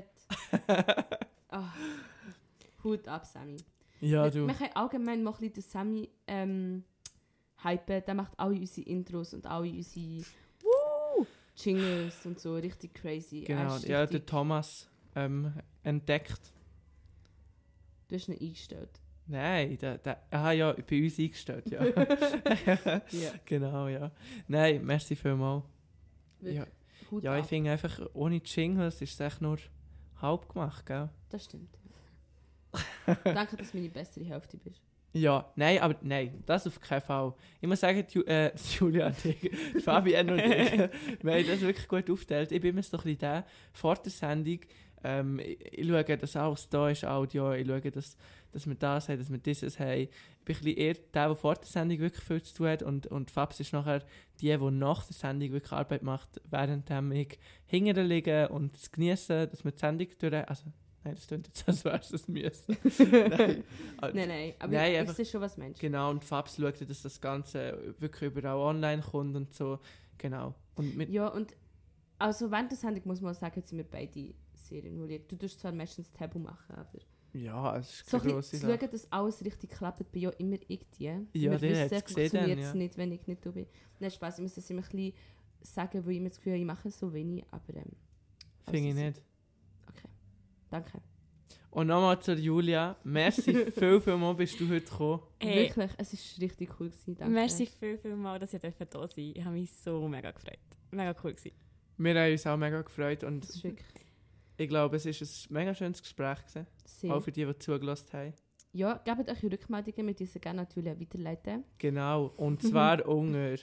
Hut ab, Sammy. Ja, du. Wir können allgemein mal ein bisschen den Sammy hypen. Der macht alle unsere Intros und alle unsere Jingles und so. Richtig crazy. Er Genau, ist ja, richtig, der Thomas entdeckt. du hast ihn eingestellt. Nein, aha, ja, bei uns eingestellt, ja. Ja. Genau, ja. Nein, merci vielmals. Wirklich. Ja, Hut ja, ich ab. finde einfach, ohne Jingles ist es echt nur halb gemacht, gell? Das stimmt. Danke, dass du meine bessere Hälfte bist. Ja, nein, das auf keinen Fall. Ich muss sagen, Julia und ich, Fabian und ich, wir haben das wirklich gut aufgeteilt. Ich bin immer so ein bisschen der, vor der Sendung, ich schaue, dass alles da ist, Audio, ich schaue, dass wir das haben, dass wir dieses haben. Ich bin ein bisschen eher der vor der Sendung wirklich viel zu tun hat und Fabs ist nachher die nach der Sendung wirklich Arbeit macht, während ich hinterher liege und es genieße, dass wir die Sendung durch... Also, nein, das klingt jetzt, als wäre es das müssen. Nein. Nein, aber Nein, ich einfach- sehe schon, was du meinst. Genau, und Fabs schaut, dass das Ganze wirklich überall online kommt und so. Genau. Und mit, Ja, und also während der Sendung muss man auch sagen, sind wir beide sehr involviert. Du tust zwar meistens Tabu machen, aber ja, es ist so keine ein grosse bisschen zu Sache. schauen, dass alles richtig klappt, bin ja immer ich die. Ja, Wir der wissen, hat's gesehen funktioniert dann, es ja. nicht, wenn ich nicht da bin. Nein, Spaß, ich muss das immer ein bisschen sagen, weil ich mir das Gefühl habe, ich mache so wenig, aber Finde ich also, nicht. Okay, danke. Und nochmal zur Julia. Merci, viel mal bist du heute gekommen. Hey, Wirklich, es war richtig cool gewesen, danke. merci viel mal, dass ihr da sein. Ich habe mich so mega gefreut. Mega cool gewesen. Wir haben uns auch mega gefreut Das und ist wirklich ich glaube, es war ein mega schönes Gespräch gewesen. sehr. Auch für die, die zugelassen haben. Ja, gebt euch Rückmeldungen, mit diese gerne natürlich auch weiterleiten. Genau. Und zwar unter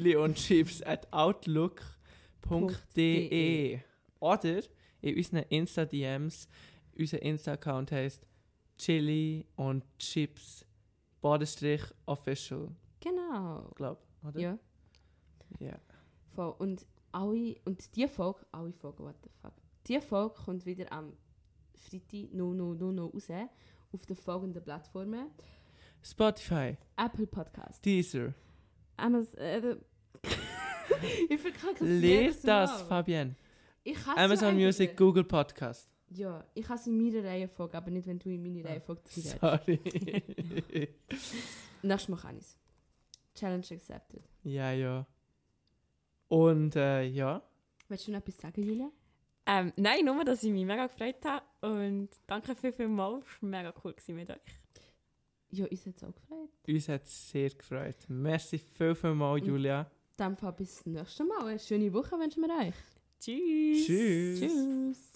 chiliundchips@outlook.de oder in unseren Insta-DMs. Unser Insta-Account heisst Chili und Chips _official. Genau. Glaub. oder? Ja, Ja. voll. Und die Folge, alle Folgen, what the fuck. Die Folge kommt wieder am Freitag 00:00 raus auf den folgenden Plattformen: Spotify, Apple Podcast, Deezer. Amazon. Ich verkacke es Lehr jedes das, Mal. Fabian. Ich hasse Amazon eigentlich- Music, Google Podcast. Ja, ich hasse in meiner Reihenfolge, aber nicht, wenn du in meine Reihenfolge redest. Sorry. Nächstes Mal kann ich es. Challenge accepted. ja. Und ja. Willst du noch etwas sagen, Julia? Nein, nur, dass ich mich mega gefreut habe. Und danke vielmals. Es war mega cool mit euch. Ja, uns hat es auch gefreut. Uns hat es sehr gefreut. Merci vielmals, Julia. In dem Fall bis zum nächsten Mal. Eine schöne Woche wünschen wir euch. Tschüss. Tschüss. Tschüss.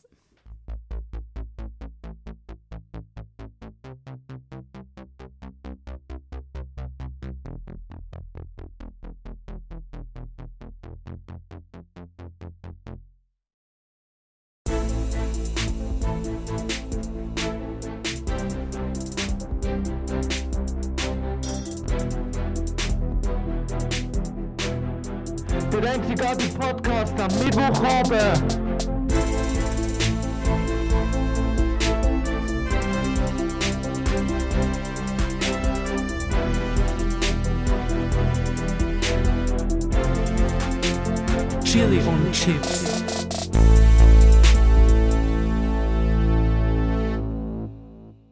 Der einzigartige Podcast am Mittwochabend. Chili und Chips.